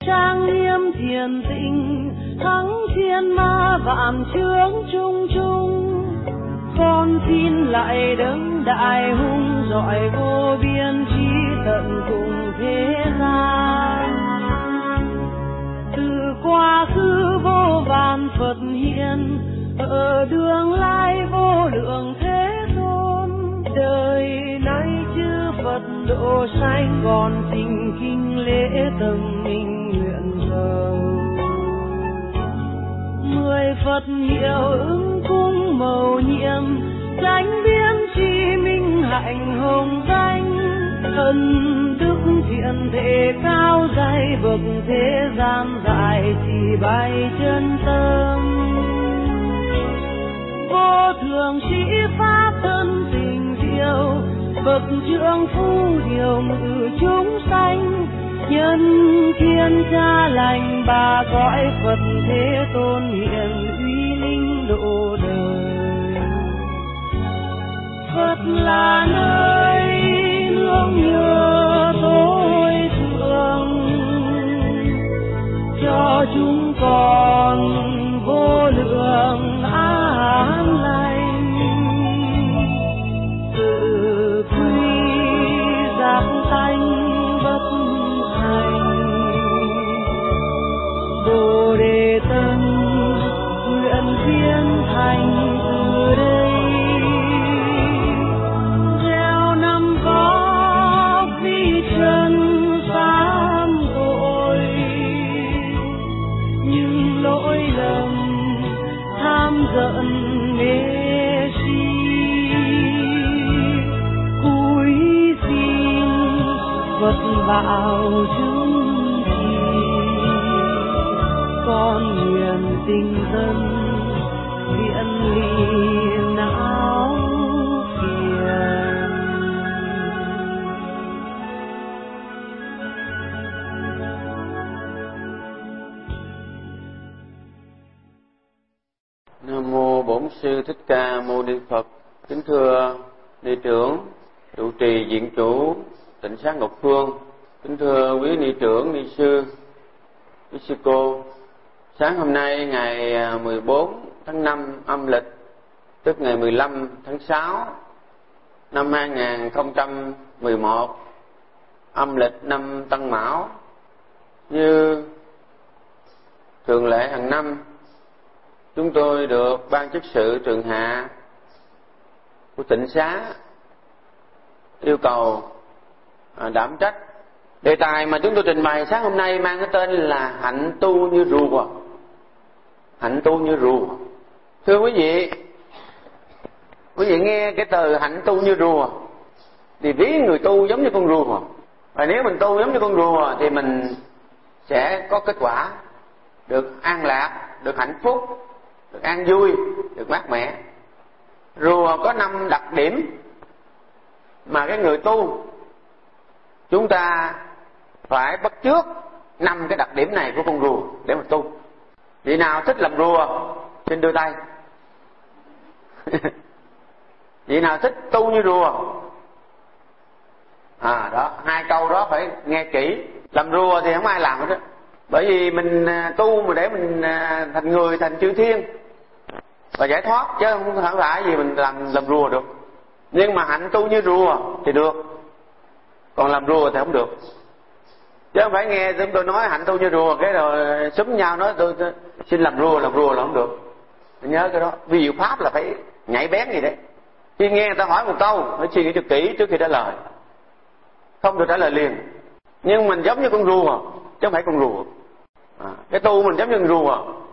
trang nghiêm thiền tịnh, thắng thiên ma vạn chướng chung chung. Con xin lại đấng đại hùng giỏi vô biên trí tận cùng thế gian. Từ quá khứ vô vàn Phật hiện, ở đường lai vô lượng thế tôn. Đời nay chư Phật độ sanh, còn xin kinh lễ tâm minh nguyện cầu. 10 Phật hiệu ứng cung mầu nhiệm, chánh biến chi minh hạnh hồng danh. Ân đức thiện thể cao dày, bậc thế gian dạy chỉ bay chân tâm. Vô thường sĩ pháp thân tình diệu, bậc trượng phu điều ngự chúng sanh. Nhân thiên cha lành ba cõi Phật thế tôn, hiện uy linh độ đời. Phật là nơi nương nhờ tối thượng, cho chúng con vô lượng an lành. Tự quy giác sanh bất thành, Bồ Đề tâm nguyện viên thành từ đây. Gieo năm có vi trần sám tội, nhưng lỗi lầm tham giận mê si. Cúi xin Phật bảo chứng trì, con nguyện tinh dân viện ly não phiền. Nam mô Bổn Sư Thích Ca Mâu Ni Phật. Kính thưa ni trưởng trụ trì viện chủ Tịnh Xá Ngọc Phương, kính thưa quý ni trưởng, ni sư, quý sư cô. Sáng hôm nay ngày 14 tháng 5 âm lịch, tức ngày 15 tháng 6 năm 2011, âm lịch năm Tân Mão. Như thường lệ hàng năm, chúng tôi được ban chức sự trường hạ của Tịnh Xá yêu cầu đảm trách. Đề tài mà chúng tôi trình bày sáng hôm nay mang cái tên là hạnh tu như rùa. Hạnh tu như rùa. Thưa quý vị nghe cái từ hạnh tu như rùa thì ví người tu giống như con rùa. Và nếu mình tu giống như con rùa thì mình sẽ có kết quả được an lạc, được hạnh phúc, được an vui, được mát mẻ. Rùa có 5 đặc điểm mà cái người tu chúng ta phải bắt chước 5 cái đặc điểm này của con rùa để mà tu. Vị nào thích làm rùa xin đưa tay. Vị nào thích tu như rùa? Đó, 2 câu đó phải nghe kỹ. Làm rùa thì không ai làm hết đó. Bởi vì mình tu mà để mình thành người, thành chư thiên và giải thoát, chứ không phải gì mình làm rùa được. Nhưng mà hạnh tu như rùa thì được, còn làm rùa thì không được. Chứ không phải nghe chúng tôi nói hạnh tu như rùa cái rồi xúm nhau nói tôi xin làm rùa là không được. Mình nhớ cái đó. Ví dụ pháp là phải nhạy bén gì đấy. Khi nghe người ta hỏi một câu phải suy nghĩ cho kỹ trước khi trả lời, không được trả lời liền. Nhưng mình giống như con rùa chứ không phải con rùa. Cái tu mình giống như con rùa.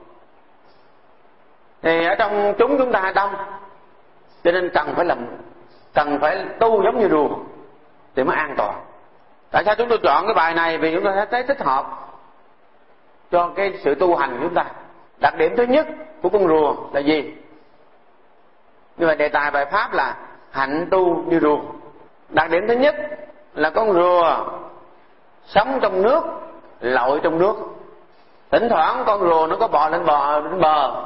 Thì ở trong chúng ta đông, cho nên cần phải tu giống như rùa thì mới an toàn. Tại sao chúng tôi chọn cái bài này? Vì chúng tôi thấy thích hợp cho cái sự tu hành của chúng ta. Đặc điểm thứ nhất của con rùa là gì? Như vậy đề tài bài pháp là hạnh tu như rùa. Đặc điểm thứ nhất là con rùa sống trong nước, lội trong nước. Thỉnh thoảng con rùa nó có bò lên bờ,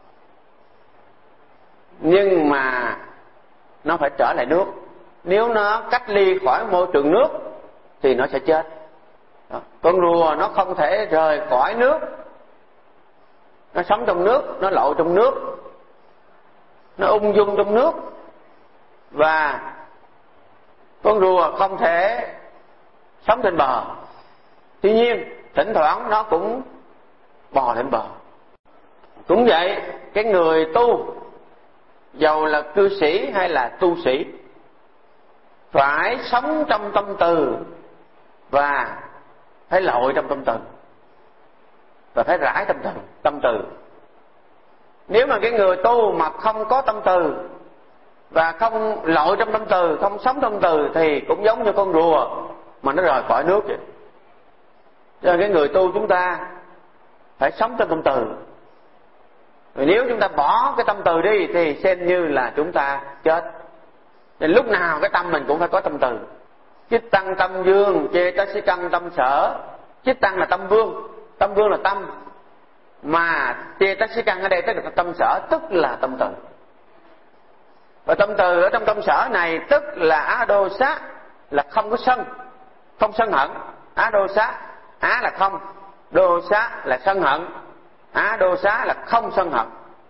nhưng mà nó phải trở lại nước. Nếu nó cách ly khỏi môi trường nước thì nó sẽ chết. Đó. Con rùa nó không thể rời khỏi nước, nó sống trong nước, nó lội trong nước, nó ung dung trong nước. Và con rùa không thể sống trên bờ. Tuy nhiên thỉnh thoảng nó cũng bò lên bờ. Cũng vậy, cái người tu, dầu là cư sĩ hay là tu sĩ, phải sống trong tâm từ và phải lội trong tâm từ, và phải rải tâm từ. Nếu mà cái người tu mà không có tâm từ và không lội trong tâm từ, không sống tâm từ, thì cũng giống như con rùa mà nó rời khỏi nước vậy. Cho nên cái người tu chúng ta phải sống trong tâm từ. Rồi nếu chúng ta bỏ cái tâm từ đi thì xem như là chúng ta chết. Nên lúc nào cái tâm mình cũng phải có tâm từ. Chích tăng tâm vương, chê tá sĩ căn tâm sở. Chích tăng là tâm vương, tâm vương là tâm, mà chê tá sĩ căn ở đây tức là tâm sở, tức là tâm từ. Và tâm từ ở trong tâm sở này tức là á đô xá, là không có sân, không sân hận. Á đô xá, á là không, đô xá là sân hận, á đô xá là không sân hận.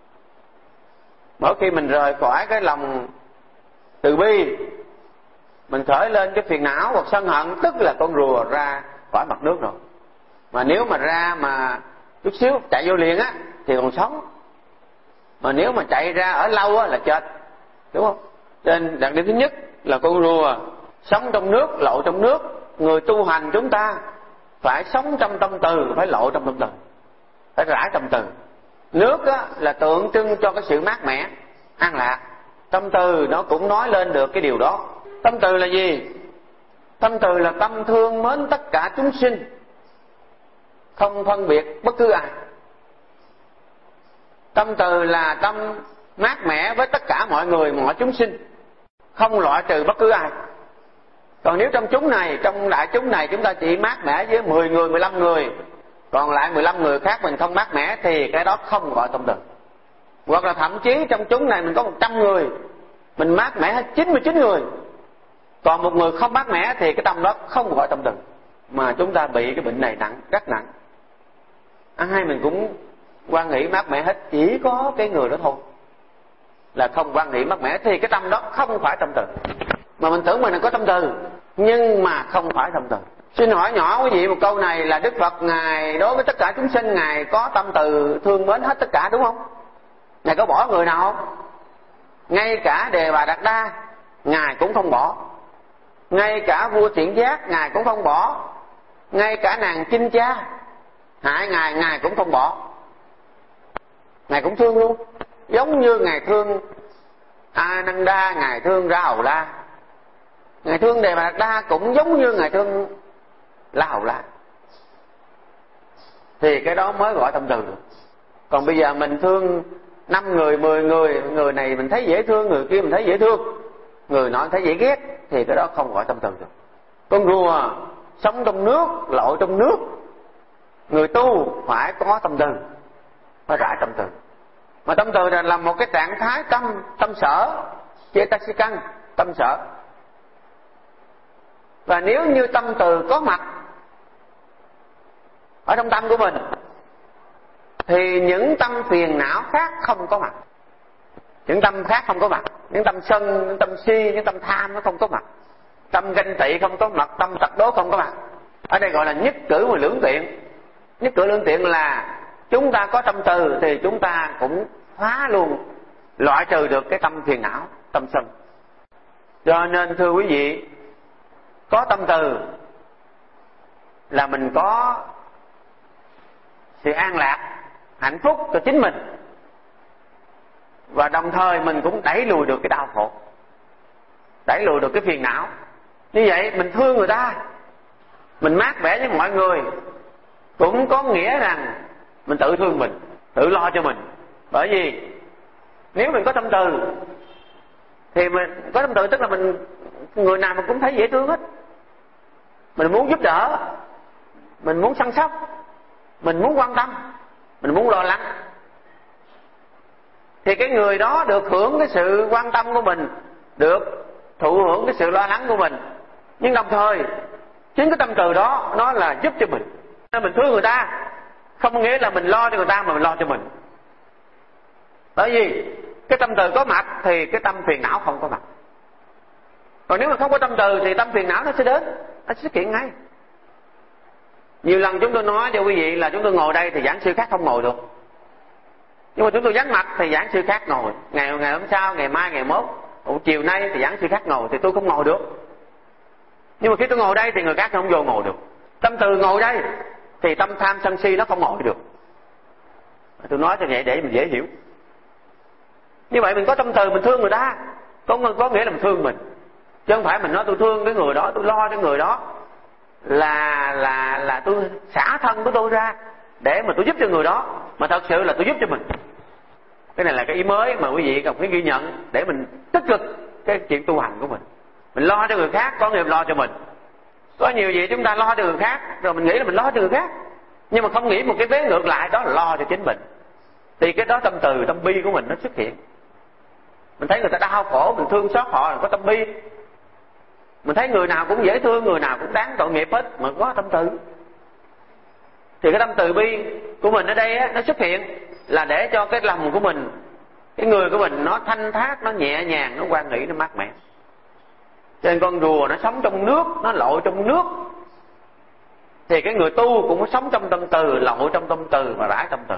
Mỗi khi mình rời khỏi cái lòng từ bi, mình khởi lên cái phiền não hoặc sân hận, tức là con rùa ra khỏi mặt nước rồi. Mà nếu mà ra mà chút xíu chạy vô liền á thì còn sống, mà nếu mà chạy ra ở lâu á là chết, đúng không? Nên đặc điểm thứ nhất là con rùa sống trong nước, lội trong nước. Người tu hành chúng ta phải sống trong tâm từ, phải lội trong tâm từ, phải rải tâm từ. Nước á là tượng trưng cho cái sự mát mẻ, an lạc. Tâm từ nó cũng nói lên được cái điều đó. Tâm từ là gì? Tâm từ là tâm thương mến tất cả chúng sinh, không phân biệt bất cứ ai. Tâm từ là tâm mát mẻ với tất cả mọi người, mọi chúng sinh, không loại trừ bất cứ ai. Còn nếu trong chúng này, trong đại chúng này, chúng ta chỉ mát mẻ với 10 người, 15 người, còn lại 15 người khác mình không mát mẻ, thì cái đó không gọi tâm từ. Hoặc là thậm chí trong chúng này mình có 100 người, mình mát mẻ hết 99 người, còn một người không mát mẻ, thì cái tâm đó không gọi tâm từ. Mà chúng ta bị cái bệnh này nặng, rất nặng. Ai mình cũng quan hỷ mát mẻ hết, chỉ có cái người đó thôi là không quan hỷ mát mẻ, thì cái tâm đó không phải tâm từ. Mà mình tưởng mình là có tâm từ, nhưng mà không phải tâm từ. Xin hỏi nhỏ quý vị một câu này là Đức Phật Ngài đối với tất cả chúng sinh, Ngài có tâm từ thương mến hết tất cả, đúng không? Ngài có bỏ người nào không? Ngay cả Đề Bà Đạt Đa Ngài cũng không bỏ, ngay cả vua Thiện Giác Ngài cũng không bỏ, ngay cả nàng Chinh Cha hại Ngài, Ngài cũng không bỏ. Ngài cũng thương luôn, giống như Ngài thương A Nan Đa, Ngài thương Ra Hầu La, Ngài thương Đề Bà Đạt Đa cũng giống như Ngài thương La Hầu La. Thì cái đó mới gọi tâm từ được. Còn bây giờ mình thương 5 người, 10 người, người này mình thấy dễ thương, người kia mình thấy dễ thương, người nọ thấy dễ ghét, thì cái đó không gọi tâm từ được. Con rùa sống trong nước, lội trong nước. Người tu phải có tâm từ, phải rải tâm từ. Mà tâm từ là một cái trạng thái tâm sở, cetasicăng, tâm sở. Và nếu như tâm từ có mặt ở trong tâm của mình, thì những tâm phiền não khác không có mặt. Những tâm khác không có mặt. Những tâm sân, những tâm si, những tâm tham nó không có mặt. Tâm ganh tị không có mặt, tâm tật đố không có mặt. Ở đây gọi là nhất cử và lưỡng tiện. Nhất cử lưỡng tiện là chúng ta có tâm từ thì chúng ta cũng phá luôn, loại trừ được cái tâm phiền não, tâm sân. Cho nên thưa quý vị, có tâm từ là mình có sự an lạc, hạnh phúc cho chính mình, và đồng thời mình cũng đẩy lùi được cái đau khổ, đẩy lùi được cái phiền não. Như vậy mình thương người ta, mình mát mẻ với mọi người, cũng có nghĩa rằng mình tự thương mình, tự lo cho mình. Bởi vì nếu mình có tâm từ thì mình có tâm từ tức là mình, người nào mình cũng thấy dễ thương hết, mình muốn giúp đỡ, mình muốn săn sóc, mình muốn quan tâm, mình muốn lo lắng, thì cái người đó được hưởng cái sự quan tâm của mình, được thụ hưởng cái sự lo lắng của mình. Nhưng đồng thời Chính cái tâm từ đó nó là giúp cho mình. Mình thương người ta không có nghĩa là mình lo cho người ta mà mình lo cho mình. Bởi vì cái tâm từ có mặt thì cái tâm phiền não không có mặt. Còn nếu mà không có tâm từ thì tâm phiền não nó sẽ đến, nó sẽ xuất hiện ngay. Nhiều lần chúng tôi nói cho quý vị là chúng tôi ngồi đây thì giảng sư khác không ngồi được. Nhưng mà chúng tôi vắng mặt thì giảng sư khác ngồi. Ngày hôm sau, ngày mai, ngày mốt, chiều nay thì giảng sư khác ngồi thì tôi không ngồi được. Nhưng mà khi tôi ngồi đây thì người khác không vô ngồi được. Tâm từ ngồi đây thì tâm tham sân si nó không ngồi được. Tôi nói cho vậy để mình dễ hiểu. Như vậy mình có tâm từ mình thương người ta, có nghĩa là mình thương mình. Chứ không phải mình nói tôi thương cái người đó, tôi lo cho người đó là tôi xả thân của tôi ra để mà tôi giúp cho người đó, mà thật sự là tôi giúp cho mình. Cái này là cái ý mới mà quý vị cần phải ghi nhận để mình tích cực cái chuyện tu hành của mình. Mình lo cho người khác có nghĩa là lo cho mình. Có nhiều gì chúng ta lo cho người khác rồi mình nghĩ là mình lo cho người khác, nhưng mà không nghĩ một cái vế ngược lại, đó là lo cho chính mình. Thì cái đó tâm từ, tâm bi của mình nó xuất hiện. Mình thấy người ta đau khổ, mình thương xót họ là có tâm bi. Mình thấy người nào cũng dễ thương, người nào cũng đáng tội nghiệp hết mà có tâm từ. Thì cái tâm từ bi của mình ở đây á, nó xuất hiện là để cho cái lòng của mình, cái người của mình nó thanh thát, nó nhẹ nhàng, nó hoan hỷ, nó mát mẻ. Cho nên con rùa nó sống trong nước, nó lội trong nước. Thì cái người tu cũng sống trong tâm từ, lội trong tâm từ và rải tâm từ.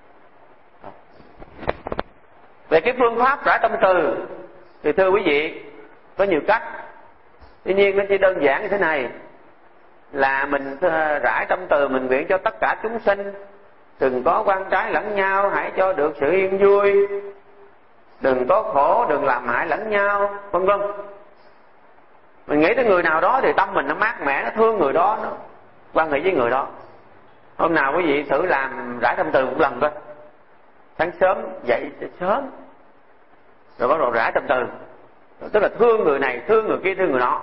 Về cái phương pháp rải tâm từ thì thưa quý vị, có nhiều cách. Tuy nhiên nó chỉ đơn giản như thế này, là mình rải tâm từ mình nguyện cho tất cả chúng sinh đừng có quan trái lẫn nhau, hãy cho được sự yên vui, đừng có khổ, đừng làm hại lẫn nhau, vân vân. Mình nghĩ tới người nào đó thì tâm mình nó mát mẻ, nó thương người đó, nó quan hệ với người đó. Hôm nào quý vị thử làm rải tâm từ một lần coi. Sáng sớm dậy sớm rồi bắt đầu rải tâm từ, tức là thương người này, thương người kia, thương người nọ.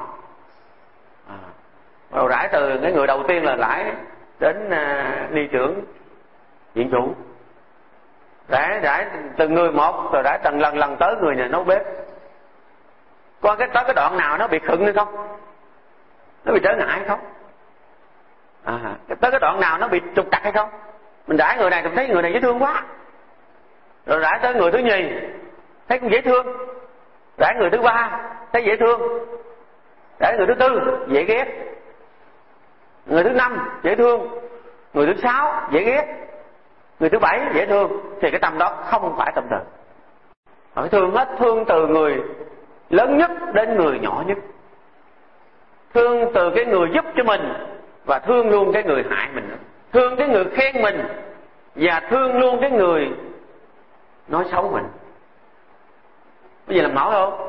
Rồi rải từ cái người đầu tiên là rải đến ni trưởng, viện chủ. Rải từng người một, rồi rải từng lần tới người này nấu bếp. Coi tới cái đoạn nào nó bị khựng hay không, nó bị trở ngại hay không, tới cái đoạn nào nó bị trục trặc hay không. Mình rải người này thì thấy người này dễ thương quá, rồi rải tới người thứ nhì thấy cũng dễ thương, rải người thứ ba thấy dễ thương, rải người thứ tư dễ ghét, người thứ năm dễ thương, người thứ sáu dễ ghét, người thứ bảy dễ thương. Thì cái tâm đó không phải tâm từ. Phải thương hết, thương từ người lớn nhất đến người nhỏ nhất, thương từ cái người giúp cho mình và thương luôn cái người hại mình, thương cái người khen mình và thương luôn cái người nói xấu mình. Cái gì làm nổi không?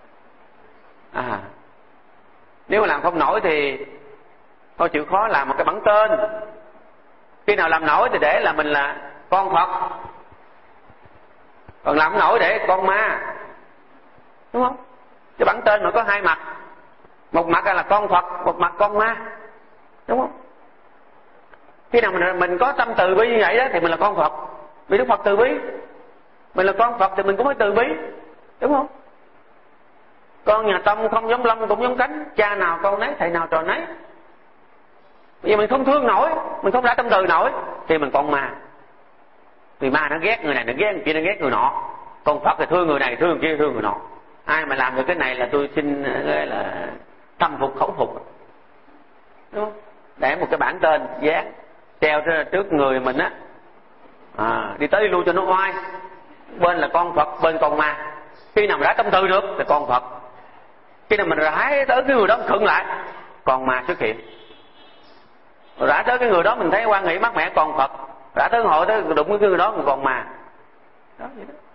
Nếu mà làm không nổi thì thôi chịu khó làm một cái bản tên. Khi nào làm nổi thì để là mình là con Phật, còn làm không nổi để con ma, đúng không? Cái bản tên nó có hai mặt, một mặt là con Phật, một mặt con ma, đúng không? Khi nào mình có tâm từ bi như vậy đó thì mình là con Phật, vì Đức Phật từ bi. Mình là con Phật thì mình cũng phải từ bi, đúng không? Con nhà Tông không giống lông cũng giống cánh, cha nào con nấy, thầy nào trò nấy. Vì mình không thương nổi, mình không rải tâm từ nổi thì mình con ma. Vì ma nó ghét người này, nó ghét người kia, nó ghét người nọ. Con Phật thì thương người này, thương người kia, thương người nọ. Ai mà làm được cái này là tôi xin là tâm phục khẩu phục, đúng không? Để một cái bản tên dán treo trước người mình á, đi tới đi lui cho nó oai. Bên là con Phật, bên con ma. Khi nào mình rải tâm từ được thì con Phật, khi nào mình rải tới cái người đó khựng lại, con ma xuất hiện. Rải tới cái người đó mình thấy quan hệ mát mẻ, con Phật. Rải tới hội tới đụng với cái người đó mình còn ma. Đó, vậy đó.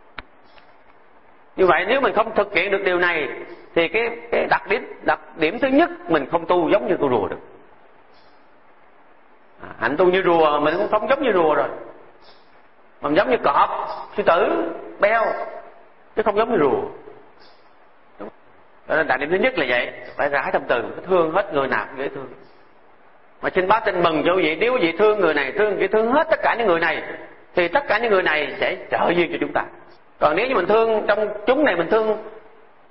Như vậy nếu mình không thực hiện được điều này thì cái đặc điểm thứ nhất, mình không tu giống như con rùa được. Hạnh tu như rùa mình cũng không giống như rùa rồi, mình giống như cọp, sư tử, beo, chứ không giống như rùa. Đó là đặc điểm thứ nhất là vậy. Phải rải tâm từ, thương hết người nào cũng dễ thương. Mà xin báo tin mừng cho quý vị, nếu quý vị thương người này, thương người kia, thương hết tất cả những người này thì tất cả những người này sẽ trợ duyên cho chúng ta. Còn nếu như mình thương trong chúng này, mình thương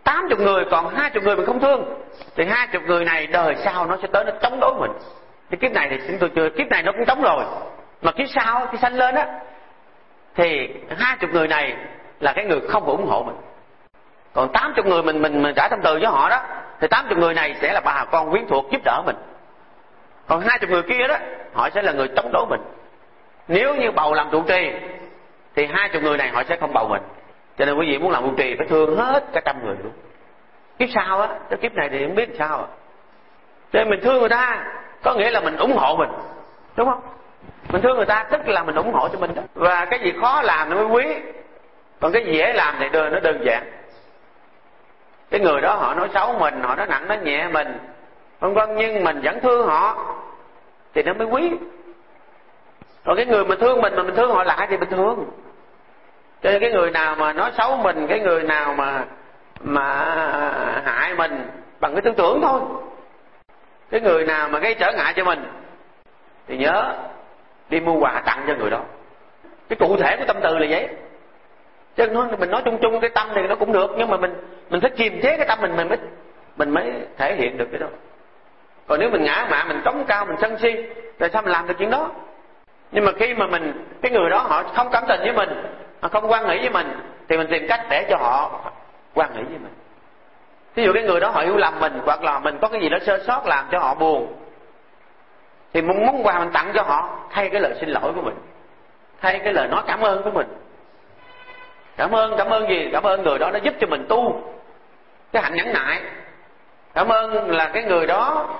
80 người còn 20 người mình không thương, thì 20 người này đời sau nó sẽ tới nó chống đối mình. Cái kiếp này thì chúng tôi chưa, kiếp này nó cũng chống rồi, mà kiếp sau khi sanh lên á thì 20 người này là cái người không ủng hộ mình. Còn 80 người mình trả tâm từ với họ đó, thì 80 người này sẽ là bà con quyến thuộc giúp đỡ mình. Còn 20 người kia đó, họ sẽ là người chống đối mình. Nếu như bầu làm trụ trì thì 20 người này họ sẽ không bầu mình. Cho nên quý vị muốn làm trụ trì phải thương hết cả 100 người luôn. Kiếp sau á, cái kiếp này thì không biết sao. Cho nên mình thương người ta có nghĩa là mình ủng hộ mình, đúng không? Mình thương người ta tức là mình ủng hộ cho mình đó. Và cái gì khó làm nó mới quý, còn cái gì dễ làm thì nó đơn giản. Cái người đó họ nói xấu mình, họ nói nặng nói nhẹ mình, vân vân, nhưng mình vẫn thương họ thì nó mới quý. Còn cái người mà thương mình mà mình thương họ lại thì bình thường. Cho nên cái người nào mà nói xấu mình, cái người nào mà hại mình bằng cái tư tưởng thôi, cái người nào mà gây trở ngại cho mình thì nhớ đi mua quà tặng cho người đó. Cái cụ thể của tâm từ là vậy. Chứ mình nói chung chung cái tâm thì nó cũng được, nhưng mà mình phải kiềm chế cái tâm mình mới thể hiện được cái đó. Còn nếu mình ngã mạn, mình cống cao, mình sân si, rồi sao mình làm được chuyện đó? Nhưng mà khi mà cái người đó họ không cảm tình với mình, họ không quan nghĩ với mình, thì mình tìm cách để cho họ quan nghĩ với mình. Ví dụ cái người đó họ hiểu lầm mình, hoặc là mình có cái gì đó sơ sót làm cho họ buồn, thì mình muốn quà mình tặng cho họ thay cái lời xin lỗi của mình, thay cái lời nói cảm ơn của mình. Cảm ơn gì? Cảm ơn người đó nó giúp cho mình tu cái hạnh nhẫn nại. Cảm ơn là cái người đó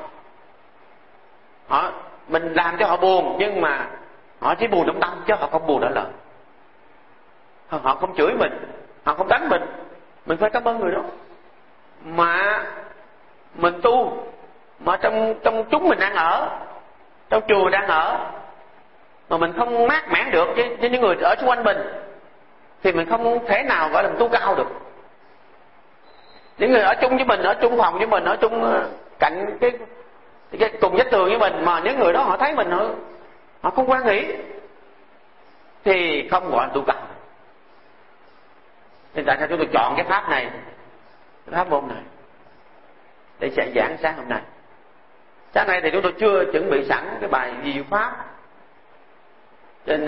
mình làm cho họ buồn, nhưng mà họ chỉ buồn trong tâm chứ họ không buồn ở lời. Họ không chửi mình, họ không đánh mình phải cảm ơn người đó. Mà mình tu mà trong chúng mình đang ở, trong chùa mình đang ở, mà mình không mát mẻ được với những người ở xung quanh mình, thì mình không thể nào gọi là mình tu cao được. Những người ở chung với mình, ở chung phòng với mình, ở chung cạnh cái cùng vách tường với mình, mà những người đó họ thấy mình họ không quan nghĩ thì không gọi là tu cao. Nên tại sao chúng tôi chọn cái pháp này, cái pháp môn này để sẽ giảng sáng hôm nay. Sáng nay thì chúng tôi chưa chuẩn bị sẵn cái bài diệu pháp, nên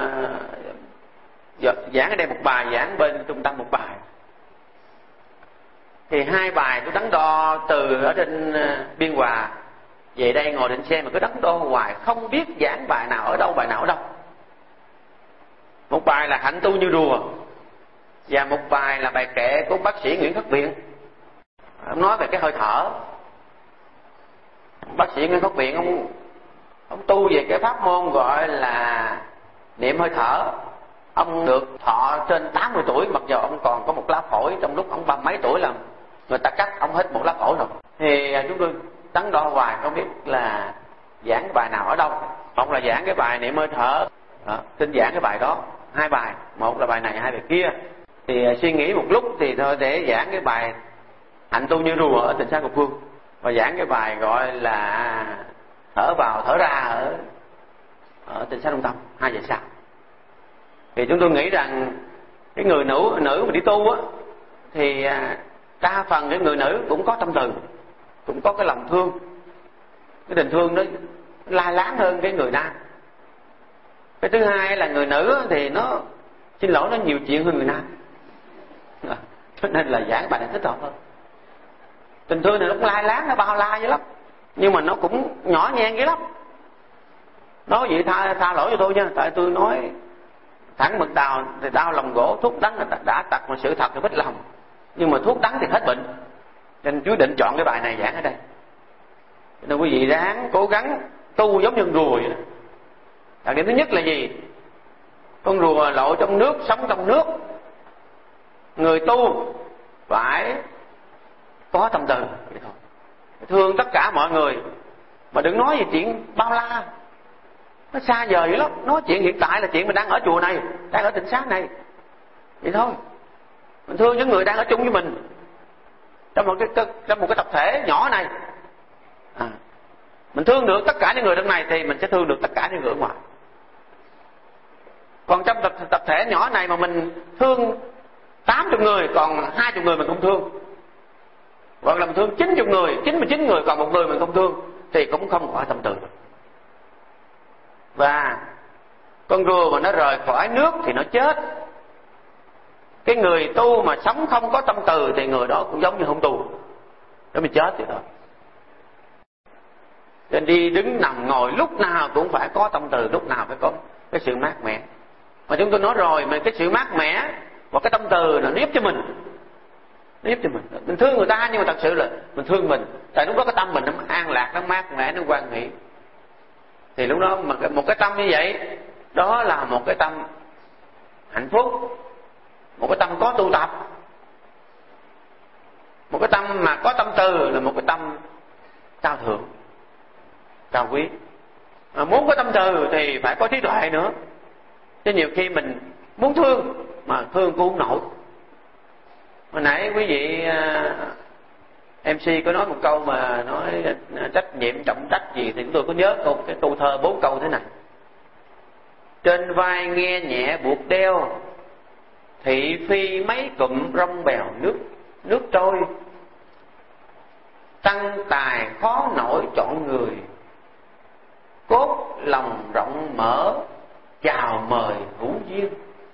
giảng ở đây một bài, giảng bên trung tâm một bài. Thì 2 bài tôi đắn đo từ ở trên Biên Hòa về đây ngồi trên xe mà cứ đắn đo hoài, không biết giảng bài nào ở đâu, bài nào ở đâu. Một bài là hạnh tu như rùa, và một bài là bài kệ của bác sĩ Nguyễn Khắc Biện. Ông nói về cái hơi thở. Bác sĩ Nguyễn Khắc Biện ông tu về cái pháp môn gọi là niệm hơi thở. Ông được thọ trên 80 tuổi, mặc dù ông còn có một lá phổi trong lúc ông 30 mấy tuổi là người ta cắt ông hết một lá phổi rồi. Thì chúng tôi đắn đo hoài không biết là giảng cái bài nào ở đâu. Một là giảng cái bài niệm hơi thở, xin giảng cái bài đó. 2 bài, một là bài này, 2 bài kia. Thì suy nghĩ một lúc thì thôi để giảng cái bài hạnh tu như rùa ở Tịnh Xá Ngọc Phương, và giảng cái bài gọi là thở vào thở ra ở Tịnh Xá Đông Tâm 2 giờ sau. Thì chúng tôi nghĩ rằng cái người nữ mà đi tu á, thì đa phần cái người nữ cũng có tâm từ, cũng có cái lòng thương, cái tình thương nó lai láng hơn cái người nam. Cái thứ hai là người nữ thì nó, xin lỗi, nó nhiều chuyện hơn người nam, cho nên là giảng bài này thích hợp hơn. Tình thương này nó cũng lai láng, nó bao la dữ lắm, nhưng mà nó cũng nhỏ nhen dữ lắm. Nói vậy tha lỗi cho tôi nha, tại tôi nói thẳng mực đào thì đau lòng gỗ, thuốc đắng là đã tật, mà sự thật thì bích lòng. Nhưng mà thuốc đắng thì hết bệnh, nên Chúa định chọn cái bài này giảng ở đây. Nên quý vị ráng cố gắng tu giống như con rùa vậy. Đặc điểm thứ nhất là gì? Con rùa lộ trong nước, sống trong nước. Người tu phải có tâm từ, thương tất cả mọi người, mà đừng nói về chuyện bao la, nó xa vời dữ lắm. Nói chuyện hiện tại là chuyện mình đang ở chùa này, đang ở Tịnh Xá này, vậy thôi. Mình thương những người đang ở chung với mình trong một cái tập thể nhỏ này. Mình thương được tất cả những người trong này thì mình sẽ thương được tất cả những người ở ngoài. Còn trong tập thể nhỏ này mà mình thương 80 người, còn 20 người mình không thương, hoặc là mình thương 90 người, 99 người, còn một người mình không thương thì cũng không khỏi tâm từ. Và con rùa mà nó rời khỏi nước thì nó chết. Cái người tu mà sống không có tâm từ thì người đó cũng giống như không tu, nếu mình chết thì thôi. Nên đi đứng nằm ngồi lúc nào cũng phải có tâm từ, lúc nào phải có cái sự mát mẻ. Mà chúng tôi nói rồi, mà cái sự mát mẻ và cái tâm từ là nó giúp cho mình, mình thương người ta, nhưng mà thật sự là mình thương mình. Tại lúc đó cái tâm mình nó an lạc, nó mát mẻ, nó hoan hỷ. Thì lúc đó mà một cái tâm như vậy, đó là một cái tâm hạnh phúc, một cái tâm có tu tập. Một cái tâm mà có tâm từ là một cái tâm cao thượng, cao quý. Mà muốn có tâm từ thì phải có trí tuệ nữa. Chứ nhiều khi mình muốn thương mà thương cũng không nổi. Hồi nãy quý vị MC có nói một câu mà nói trách nhiệm trọng trách gì, thì tôi có nhớ cái câu thơ 4 câu thế này: trên vai nghe nhẹ buộc đeo, thị phi mấy cụm rong bèo nước trôi, tăng tài khó nổi chọn người, cốt lòng rộng mở chào mời hữu duyên.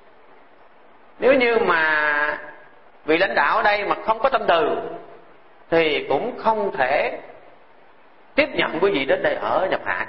Nếu như mà vị lãnh đạo ở đây mà không có tâm từ thì cũng không thể tiếp nhận quý vị đến đây ở nhập hạ.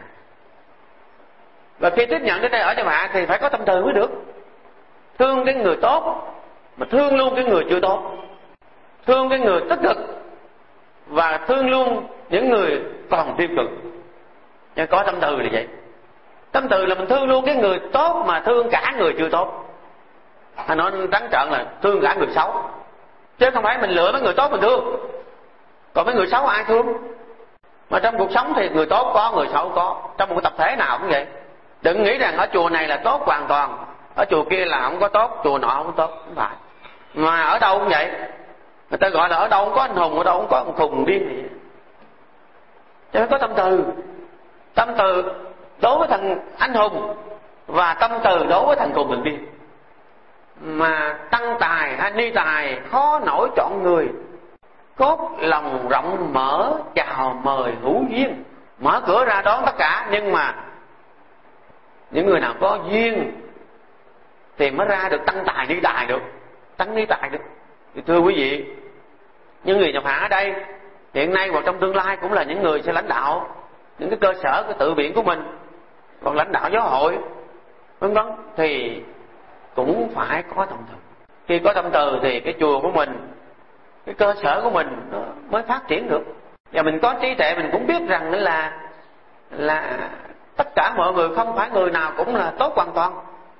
Và khi tiếp nhận đến đây ở nhập hạ thì phải có tâm từ mới được. Thương cái người tốt mà thương luôn cái người chưa tốt, thương cái người tích cực và thương luôn những người còn tiêu cực. Nhưng có tâm từ là vậy. Tâm từ là mình thương luôn cái người tốt mà thương cả người chưa tốt. Hay nói trắng trợn là thương cả người xấu, chứ không phải mình lựa mấy người tốt mình thương, còn mấy người xấu ai thương. Mà trong cuộc sống thì người tốt có, người xấu có. Trong một tập thể nào cũng vậy. Đừng nghĩ rằng ở chùa này là tốt hoàn toàn, ở chùa kia là không có tốt, chùa nọ không có tốt. Không phải. Mà ở đâu cũng vậy. Người ta gọi là ở đâu cũng có anh hùng, ở đâu cũng có một khùng điên gì. Chứ phải có tâm từ. Tâm từ đối với thằng anh hùng và tâm từ đối với thằng khùng mình điên. Mà tăng tài hay ni tài khó nổi chọn người, cốt lòng rộng mở chào mời hữu duyên. Mở cửa ra đón tất cả, nhưng mà những người nào có duyên thì mới ra được tăng tài ni tài được, tăng ni tài được. Thì thưa quý vị, những người nhập hạ ở đây hiện nay hoặc trong tương lai cũng là những người sẽ lãnh đạo những cái cơ sở, cái tự viện của mình, còn lãnh đạo giáo hội vân vân, thì cũng phải có tâm từ. Khi có tâm từ thì cái chùa của mình, cái cơ sở của mình nó mới phát triển được. Và mình có trí tuệ, mình cũng biết rằng là tất cả mọi người không phải người nào cũng là tốt hoàn toàn,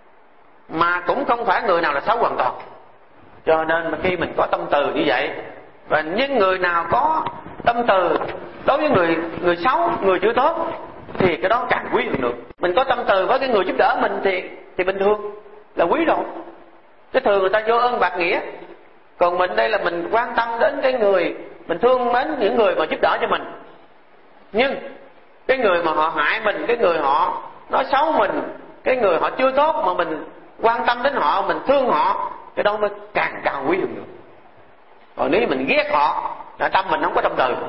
mà cũng không phải người nào là xấu hoàn toàn. Cho nên mà khi mình có tâm từ như vậy, và những người nào có tâm từ đối với người xấu, người chưa tốt, thì cái đó càng quý hơn được. Mình có tâm từ với cái người giúp đỡ mình thì bình thường là quý rồi. Cái thường người ta vô ơn bạc nghĩa. Còn mình đây là mình quan tâm đến cái người, mình thương mến những người mà giúp đỡ cho mình. Nhưng cái người mà họ hại mình, cái người họ nói xấu mình, cái người họ chưa tốt mà mình quan tâm đến họ, mình thương họ, cái đó mới càng cao quý hơn được. Còn nếu mình ghét họ là tâm mình không có tâm từ.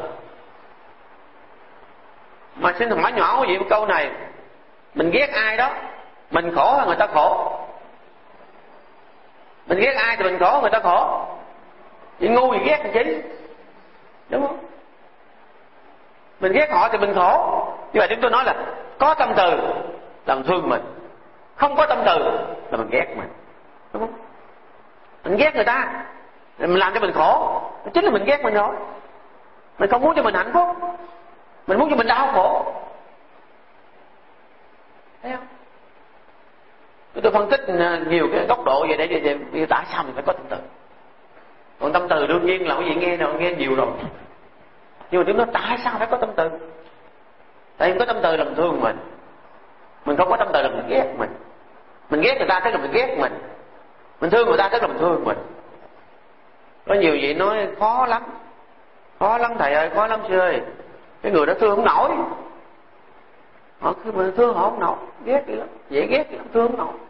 Mà xin hỏi nhỏ quý vị một câu này: mình ghét ai đó, mình khổ hay người ta khổ? Mình ghét ai thì mình khổ, người ta khổ. Vậy ngu gì ghét làm chi, đúng không? Mình ghét họ thì mình khổ. Nhưng mà chúng tôi nói là có tâm từ là mình thương mình, không có tâm từ là mình ghét mình, đúng không? Mình ghét người ta, mình làm cho mình khổ, chính là mình ghét mình rồi. Mình không muốn cho mình hạnh phúc, mình muốn cho mình đau khổ. Thấy không? Tôi phân tích nhiều cái góc độ vậy để tại sao mình phải có tâm từ. Còn tâm từ đương nhiên là quý vị nghe rồi, nghe nhiều rồi. Nhưng mà chúng nói tại sao phải có tâm từ? Tại vì có tâm từ là mình thương mình. Mình không có tâm từ là mình ghét mình. Mình ghét người ta tức là mình ghét mình. Mình thương người ta tức là mình thương mình. Có nhiều vị nói khó lắm. Khó lắm thầy ơi, khó lắm sư ơi. Cái người đó thương không nổi. Mình thương họ không nổi, ghét vậy lắm, dễ ghét vậy lắm, thương không nổi.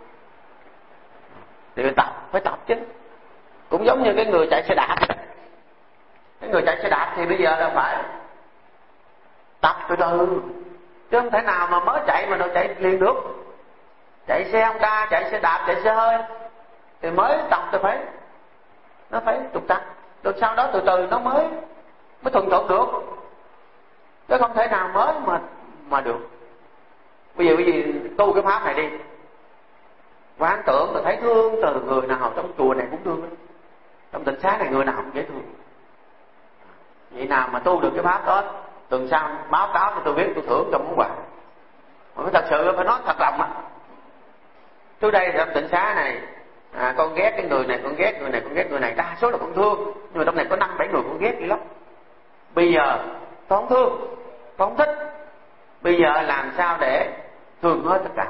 Thì phải tập chứ. Cũng giống như cái người chạy xe đạp, Cái người chạy xe đạp thì bây giờ là phải tập từ từ, chứ không thể nào mà mới chạy mà nó chạy liền được. Chạy xe Honda, chạy xe đạp, chạy xe hơi thì mới tập thì nó phải trục trặc, rồi sau đó từ từ nó mới thuần thục được, chứ không thể nào mới mà được. Bây giờ tu cái pháp này đi, quán tưởng tôi thấy thương từ người nào trong chùa này cũng thương, trong tịnh xá này người nào cũng dễ thương. Vậy nào mà tu được cái pháp đó, tuần sau báo cáo cho tôi biết, tôi thưởng cho món quà. Mà thật sự phải nói thật lòng á. Trước đây trong tịnh xá này, con ghét cái người này, con ghét người này, con ghét người này, đa số là con thương, nhưng mà trong này có 5-7 người con ghét dữ lắm. Bây giờ con không thương, con không thích. Bây giờ làm sao để thương hết tất cả,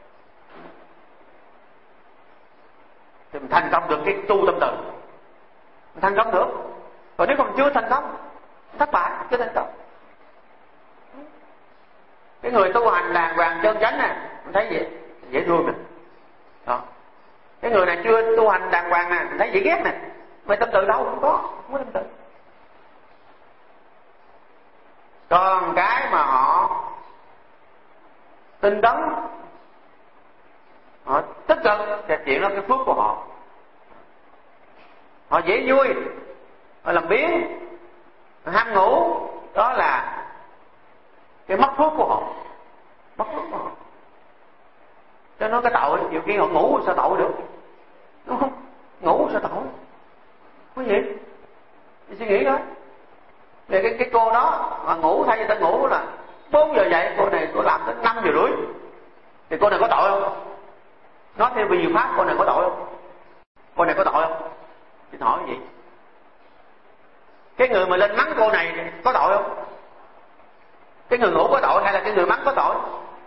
thì mình thành công được cái tu tâm từ, mình thành công được. Còn nếu còn chưa thành công, thất bại, chưa thành công. Cái người tu hành đàng hoàng chân chánh này, mình thấy gì dễ thương nè. Đó. Cái người này chưa tu hành đàng hoàng nè, mình thấy dễ ghét nè. Vậy tâm từ đâu không có tâm từ. Còn cái mà họ tinh tấn, họ tích cực thì chuyện đó cái phước của họ. Họ dễ vui, họ làm biến, họ ham ngủ, đó là cái mất phước của họ, mất phước của họ. Cho nó cái tội, nhiều khi họ ngủ sao tội được, đúng không? Ngủ sao tội, có gì? Đi suy nghĩ đó. Về cái cô đó mà ngủ, thay vì ta ngủ là 4 giờ dậy, cô này cô làm tới 5 giờ rưỡi, thì cô này có tội không? Nói theo vì pháp, cô này có tội không? Cô này có tội không? Thì hỏi gì? Cái người mà lên mắng cô này có tội không? Cái người ngủ có tội hay là cái người mắng có tội?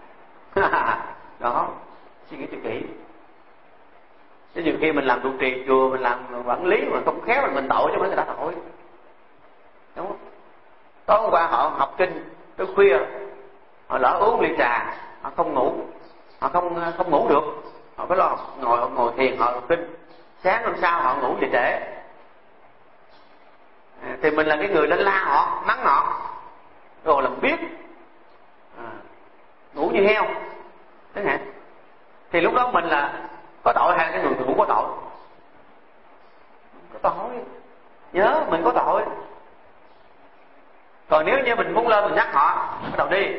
Đó, suy nghĩ cho kỹ. Chứ nhiều khi mình làm trụ trì chùa, mình làm quản lý mà không khéo là mình tội, chứ không phải người ta tội. Đúng không? Tối hôm qua họ học kinh tới khuya, họ lỡ uống ly trà, họ không ngủ, họ không ngủ được, họ phải lo ngồi thiền, họ học kinh. Sáng hôm sau họ ngủ về trễ, thì mình là cái người lên la họ, mắng họ, rồi làm biết, ngủ như heo, thế hả? Thì lúc đó mình là có tội hay là cái người ngủ có tội? Có tội, nhớ mình có tội. Còn nếu như mình muốn lên mình nhắc họ, bắt đầu đi,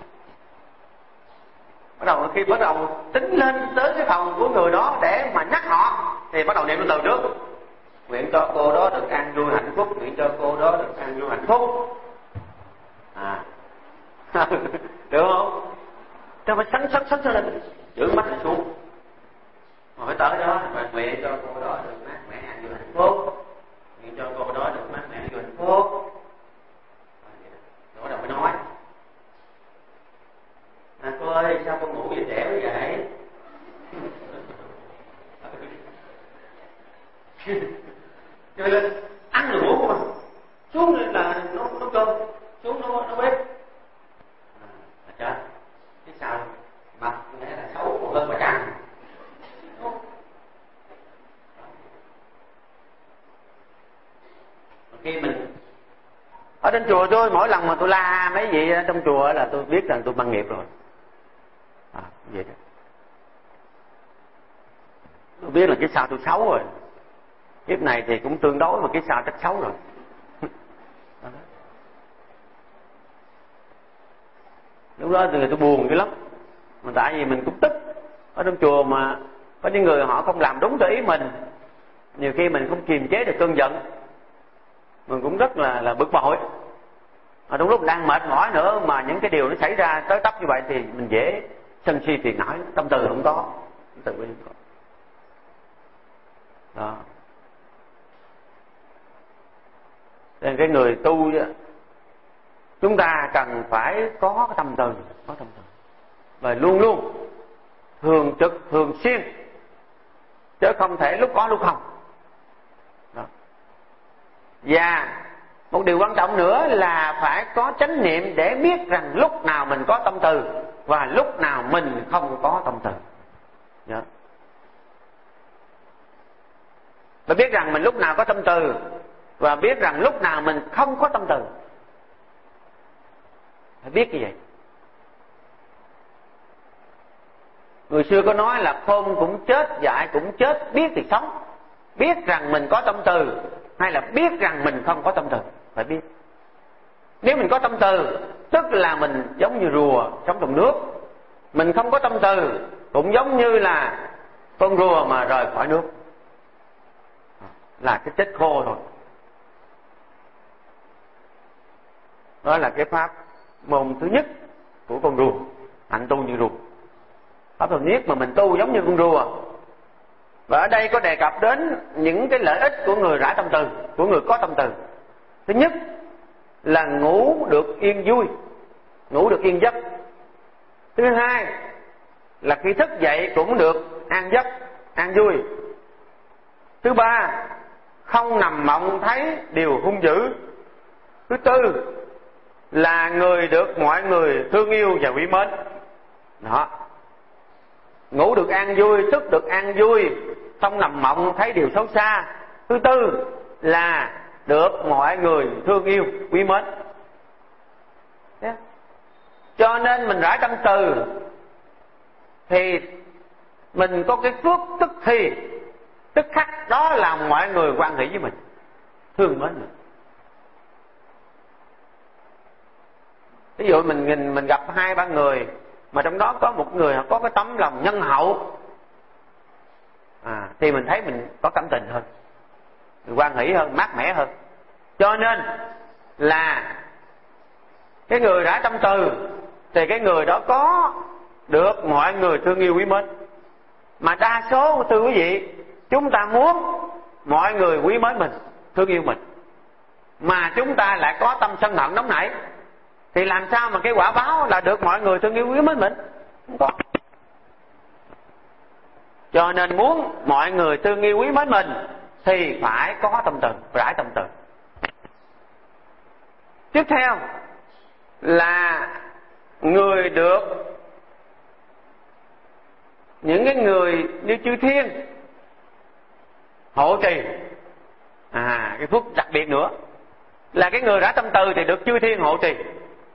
bắt đầu tính lên tới cái phòng của người đó để mà nhắc họ, thì bắt đầu niệm từ trước. Nguyện cho cô đó được an vui hạnh phúc, nguyện cho cô đó được an vui hạnh phúc. Được không? Cho phải sắn lên, giữ mắt xuống, mà phải tới đó và nguyện cho cô đó được mát mẻ an vui hạnh phúc, nguyện cho cô đó được mát mẻ an vui hạnh phúc. Rồi đầu mới nói, cô ơi sao con ngủ về trễ quá vậy? Cho lên ăn rồi ngủ mà, xuống lên là nó cơm, xuống nó bếp. Chết, biết sao? Mặt có lẽ là xấu còn hơn bà Trăng. Khi mình ở trên chùa tôi, mỗi lần mà tôi la mấy vị trong chùa là tôi biết rằng tôi băng nghiệp rồi. Vậy đó. Tôi biết là cái sao tôi xấu rồi. Kiếp này thì cũng tương đối, mà cái sao chắc xấu rồi. Lúc đó thì tôi buồn dữ lắm. Mà tại vì mình cũng tức. Ở trong chùa mà có những người họ không làm đúng theo ý mình, nhiều khi mình không kiềm chế được cơn giận, mình cũng rất là bực bội. Ở trong lúc đang mệt mỏi nữa mà những cái điều nó xảy ra tới tấp như vậy thì mình dễ sân si phiền não, tâm từ không có, tâm từ không có. Đó. Nên cái người tu chúng ta cần phải có cái tâm từ, và luôn luôn thường trực, thường xuyên, chứ không thể lúc có lúc không. Đó. Và một điều quan trọng nữa là phải có chánh niệm để biết rằng lúc nào mình có tâm từ và lúc nào mình không có tâm từ. Đó. Và biết rằng mình lúc nào có tâm từ và biết rằng lúc nào mình không có tâm từ. Phải biết như vậy. Người xưa có nói là khôn cũng chết, dại cũng chết, biết thì sống. Biết rằng mình có tâm từ hay là biết rằng mình không có tâm từ, phải biết. Nếu mình có tâm từ tức là mình giống như rùa sống trong nước. Mình không có tâm từ cũng giống như là con rùa mà rời khỏi nước, là cái chết khô thôi. Đó là cái pháp môn thứ nhất của con rùa, hạnh tu như rùa. Pháp thứ nhất mà mình tu giống như con rùa. Và ở đây có đề cập đến những cái lợi ích của người rải tâm từ, của người có tâm từ. Thứ nhất là ngủ được yên vui, ngủ được yên giấc. Thứ hai là khi thức dậy cũng được an giấc, an vui. Thứ ba, không nằm mộng thấy điều hung dữ. Thứ tư là người được mọi người thương yêu và quý mến. Đó. Ngủ được an vui, thức được an vui, không nằm mộng thấy điều xấu xa. Thứ tư là được mọi người thương yêu, quý mến. Cho nên mình rải tâm từ thì mình có cái phước tức thì, tức khắc đó là mọi người hoan hỷ với mình, thương mến mình. Ví dụ mình gặp 2-3 người mà trong đó có một người họ có cái tấm lòng nhân hậu, thì mình thấy mình có cảm tình hơn, mình hoan hỷ hơn, mát mẻ hơn. Cho nên là cái người đã tâm từ thì cái người đó có được mọi người thương yêu quý mến. Mà đa số thưa quý vị, chúng ta muốn mọi người quý mến mình, thương yêu mình, mà chúng ta lại có tâm sân hận nóng nảy, thì làm sao mà cái quả báo là được mọi người thương yêu quý mến mình? Không có. Cho nên muốn mọi người thương yêu quý mến mình thì phải có tâm từ, rải tâm từ. Tiếp theo là người được những cái người như chư thiên hộ trì. Cái phước đặc biệt nữa là cái người đã tâm từ thì được chư thiên hộ trì.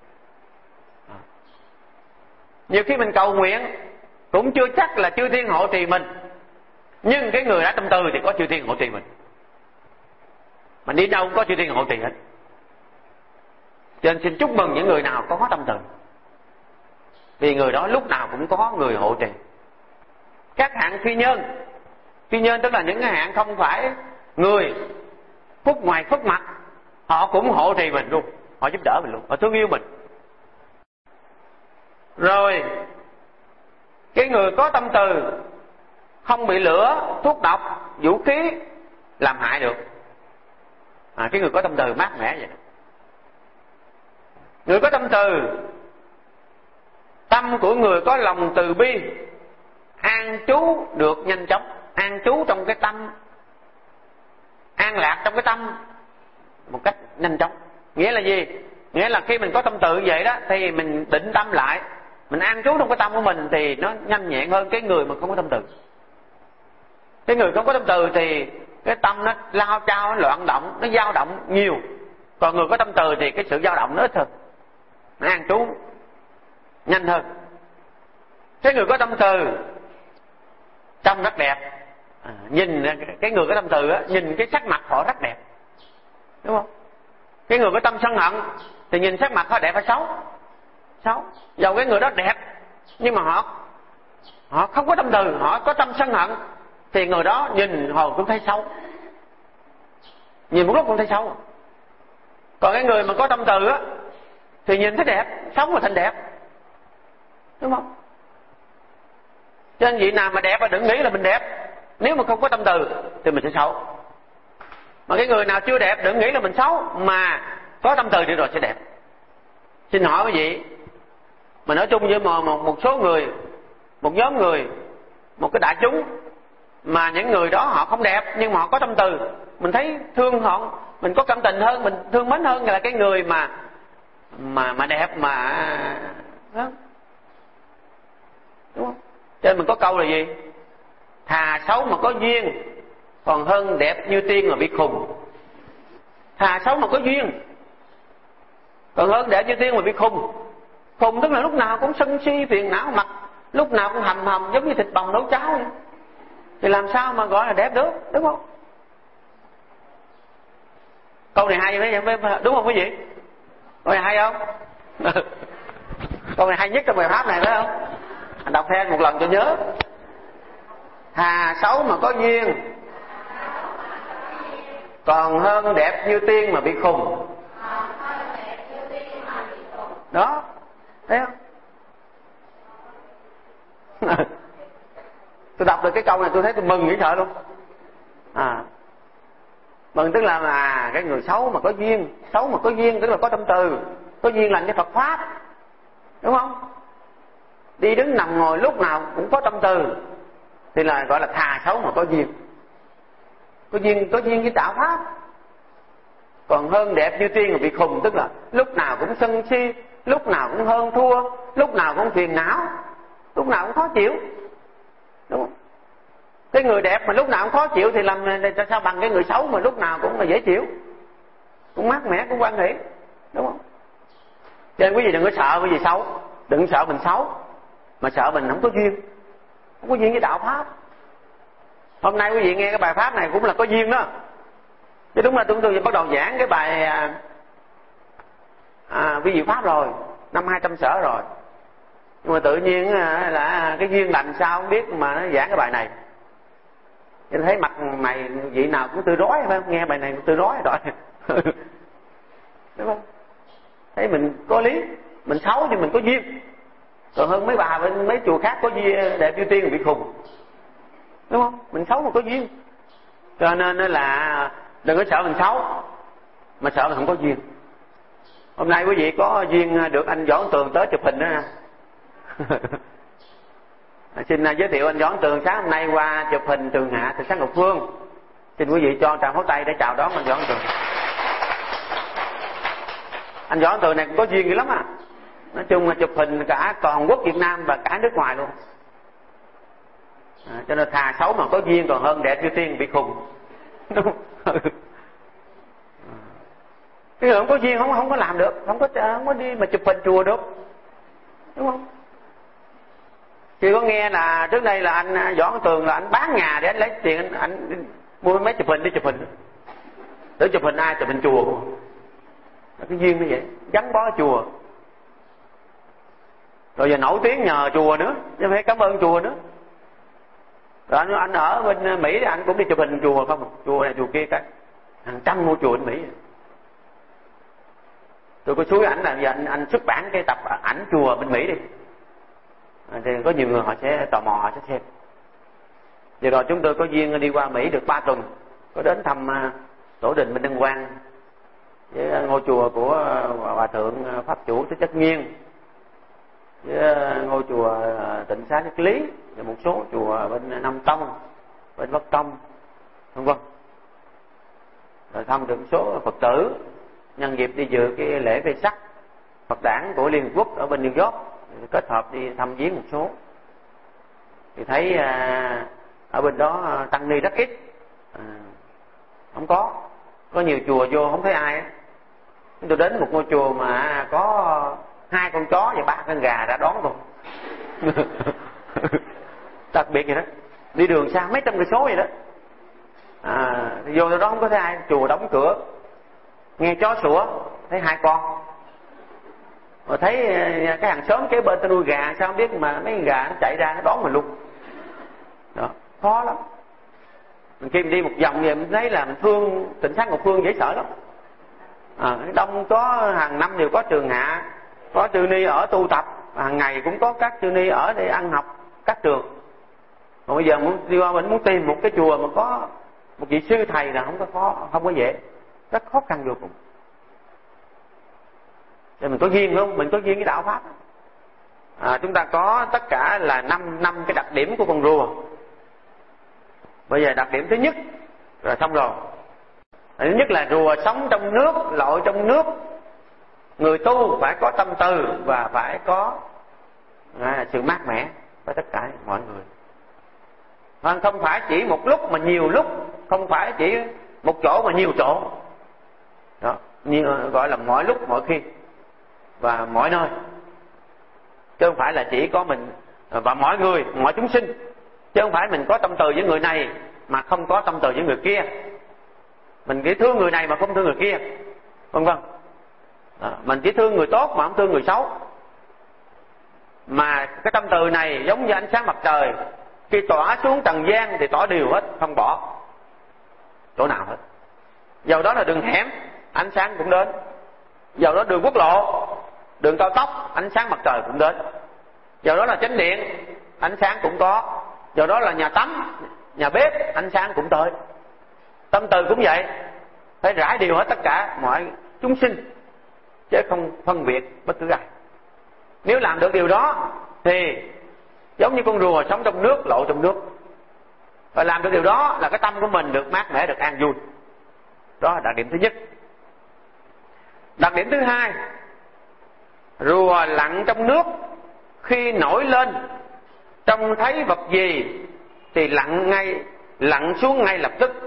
Nhiều khi mình cầu nguyện cũng chưa chắc là chư thiên hộ trì mình, nhưng cái người đã tâm từ thì có chư thiên hộ trì mình. Mình đi đâu cũng có chư thiên hộ trì hết. Cho nên xin chúc mừng những người nào có tâm từ, vì người đó lúc nào cũng có người hộ trì. Các hạng phi nhân tức là những cái hạng không phải người phúc ngoài phúc mặt, họ cũng hộ trì mình luôn, họ giúp đỡ mình luôn, họ thương yêu mình. Rồi cái người có tâm từ không bị lửa, thuốc độc, vũ khí làm hại được. Cái người có tâm từ mát mẻ vậy. Người có tâm từ, tâm của người có lòng từ bi, an trú được nhanh chóng, an trú trong cái tâm, an lạc trong cái tâm một cách nhanh chóng. Nghĩa là gì? Nghĩa là khi mình có tâm từ vậy đó thì mình định tâm lại, mình an trú trong cái tâm của mình thì nó nhanh nhẹn hơn cái người mà không có tâm từ. Cái người không có tâm từ thì cái tâm nó lao chao, nó loạn động, nó dao động nhiều. Còn người có tâm từ thì cái sự dao động nó ít hơn, nó an trú nhanh hơn. Cái người có tâm từ trông rất đẹp. Nhìn cái người có tâm từ á, nhìn cái sắc mặt họ rất đẹp, đúng không? Cái người có tâm sân hận thì nhìn sắc mặt họ đẹp hay xấu? Xấu. Dầu cái người đó đẹp nhưng mà họ không có tâm từ, họ có tâm sân hận thì người đó nhìn hồi cũng thấy xấu, nhìn một lúc cũng thấy xấu. Còn cái người mà có tâm từ á thì nhìn thấy đẹp, sống mà thành đẹp, đúng không? Cho nên vị nào mà đẹp mà đừng nghĩ là mình đẹp. Nếu mà không có tâm từ thì mình sẽ xấu. Mà cái người nào chưa đẹp đừng nghĩ là mình xấu, mà có tâm từ thì rồi sẽ đẹp. Xin hỏi quý vị, mình ở chung với một số người, một nhóm người, một cái đại chúng, mà những người đó họ không đẹp nhưng mà họ có tâm từ, mình thấy thương họ, mình có cảm tình hơn, mình thương mến hơn là cái người mà đẹp mà đó. Đúng không? Cho nên mình có câu là gì? Thà xấu mà có duyên còn hơn đẹp như tiên mà bị khùng. Thà xấu mà có duyên còn hơn để như tiên mà bị khùng. Khùng tức là lúc nào cũng sân si phiền não, mặt lúc nào cũng hầm hầm giống như thịt bằm nấu cháo vậy. Thì làm sao mà gọi là đẹp được, đúng không? Câu này hay đấy, đúng không quý vị? Câu này hay không? Câu này hay nhất trong bài pháp này, phải không? Đọc theo một lần cho nhớ. Thà xấu mà có duyên còn hơn đẹp như tiên mà bị khùng. Đó, thấy không? Tôi đọc được cái câu này tôi thấy tôi mừng dễ sợ luôn. Mừng tức là cái người xấu mà có duyên. Xấu mà có duyên tức là có tâm từ, có duyên lành với Phật Pháp, đúng không? Đi đứng nằm ngồi lúc nào cũng có tâm từ thì là gọi là thà xấu mà có duyên. Có duyên với đạo Pháp. Còn hơn đẹp như tiên mà bị khùng tức là lúc nào cũng sân si, lúc nào cũng hơn thua, lúc nào cũng phiền não, lúc nào cũng khó chịu, đúng không? Cái người đẹp mà lúc nào cũng khó chịu thì làm sao bằng cái người xấu mà lúc nào cũng là dễ chịu, cũng mát mẻ, cũng quan hệ, đúng không? Cho nên quý vị đừng có sợ cái gì xấu, đừng sợ mình xấu, mà sợ mình không có duyên, không có duyên với đạo Pháp. Hôm nay quý vị nghe cái bài pháp này cũng là có duyên đó. Chứ đúng là chúng tôi bắt đầu giảng cái bài vi diệu pháp rồi, năm 200 sở rồi. Nhưng mà tự nhiên là cái duyên lành sao không biết mà nó giảng cái bài này. Nên thấy mặt mày vị nào cũng tươi rói, phải không? Nghe bài này cũng tươi rói rồi. Đúng không? Thấy mình có lý, mình xấu thì mình có duyên. Còn hơn mấy bà bên mấy chùa khác có duyên đẹp như tiên bị khùng, đúng không? Mình xấu mà có duyên. Cho nên là đừng có sợ mình xấu, mà sợ mình không có duyên. Hôm nay quý vị có duyên được anh Võ Tường tới chụp hình đó nè. Xin giới thiệu anh Võ Tường sáng hôm nay qua chụp hình Trường Hạ thị xã Ngọc Phương. Xin quý vị cho tràng pháo tay để chào đón anh Võ Tường. Anh Võ Tường này cũng có duyên dữ lắm à. Nói chung là chụp hình cả toàn quốc Việt Nam và cả nước ngoài luôn. Cho nên thà xấu mà có duyên còn hơn đẹp như tiên bị khùng. Đúng không? Cái người không có duyên không có làm được, không có đi mà chụp hình chùa được, đúng không? Chị có nghe là trước đây là anh Võ Tường là anh bán nhà để anh lấy tiền, anh mua mấy chụp hình đi chụp hình. Để chụp hình ai? Chụp hình chùa. Cái duyên như vậy, gắn bó chùa. Rồi giờ nổi tiếng nhờ chùa nữa, chứ phải cảm ơn chùa nữa. Rồi anh ở bên Mỹ thì anh cũng đi chụp hình chùa không? Chùa này chùa kia cái hàng trăm ngôi chùa bên Mỹ. Tôi có xúi ảnh là giờ anh xuất bản cái tập ảnh chùa bên Mỹ đi. Thì có nhiều người họ sẽ tò mò, họ sẽ xem. Giờ rồi chúng tôi có duyên đi qua Mỹ được 3 tuần, có đến thăm tổ đình Minh Đăng Quang với ngôi chùa của Hòa Thượng Pháp Chủ Thích Trách Nhiên, với ngôi chùa Tịnh Xá Nhất Lý, và một số chùa bên Nam Tông, bên Bắc Tông, vân vân. Rồi thăm được một số Phật tử, nhân dịp đi dự cái lễ Vê Sắc Phật Đản của Liên Hợp Quốc ở bên New York, kết hợp đi thăm viếng một số. Thì thấy ở bên đó tăng ni rất ít, không có nhiều chùa vô không thấy ai. Tôi đến một ngôi chùa mà có 2 con chó và 3 con gà đã đón tôi. Đặc biệt vậy đó, đi đường xa mấy trăm cây số vậy đó. Vô đó không có thấy ai, chùa đóng cửa, nghe chó sủa, thấy 2 con. Rồi thấy cái hàng xóm kế bên ta nuôi gà, sao không biết mà mấy con gà nó chạy ra nó đón mình luôn. Đó, khó lắm. Khi mình đi một vòng về mình thấy là mình thương Tịnh Xá Ngọc Phương dễ sợ lắm. Đông có hàng năm đều có trường hạ, có chư ni ở tu tập, hàng ngày cũng có các chư ni ở để ăn học các trường. Còn bây giờ muốn đi qua mình muốn tìm một cái chùa mà có một vị sư thầy là không có dễ, rất khó khăn vô cùng. Thì mình có duyên không? Mình có duyên với đạo Pháp. Chúng ta có tất cả là 5 cái đặc điểm của con rùa. Bây giờ đặc điểm thứ nhất rồi xong rồi. Thứ nhất là rùa sống trong nước, lội trong nước. Người tu phải có tâm từ và phải có sự mát mẻ với tất cả mọi người. Không phải chỉ một lúc mà nhiều lúc, không phải chỉ một chỗ mà nhiều chỗ. đó, như gọi là mọi lúc mọi khi và mọi nơi, chứ không phải là chỉ có mình và mọi người, mọi chúng sinh, chứ không phải mình có tâm từ với người này mà không có tâm từ với người kia, mình chỉ thương người này mà không thương người kia, vân vân. Mình chỉ thương người tốt mà không thương người xấu. Mà cái tâm từ này giống như ánh sáng mặt trời, khi tỏa xuống trần gian thì tỏa đều hết, không bỏ chỗ nào hết. Dầu đó là đường hẻm, ánh sáng cũng đến. Dầu đó đường quốc lộ, đường cao tốc, ánh sáng mặt trời cũng đến. Dầu đó là chánh điện, ánh sáng cũng có. Dầu đó là nhà tắm, nhà bếp, ánh sáng cũng tới. Tâm từ cũng vậy, phải rải đều hết tất cả mọi chúng sinh, chứ không phân biệt bất cứ ai. Nếu làm được điều đó thì giống như con rùa sống trong nước, lộ trong nước. Và làm được điều đó là cái tâm của mình được mát mẻ, được an vui. Đó là đặc điểm thứ nhất. Đặc điểm thứ hai, rùa lặn trong nước, khi nổi lên trông thấy vật gì thì lặn xuống ngay lập tức,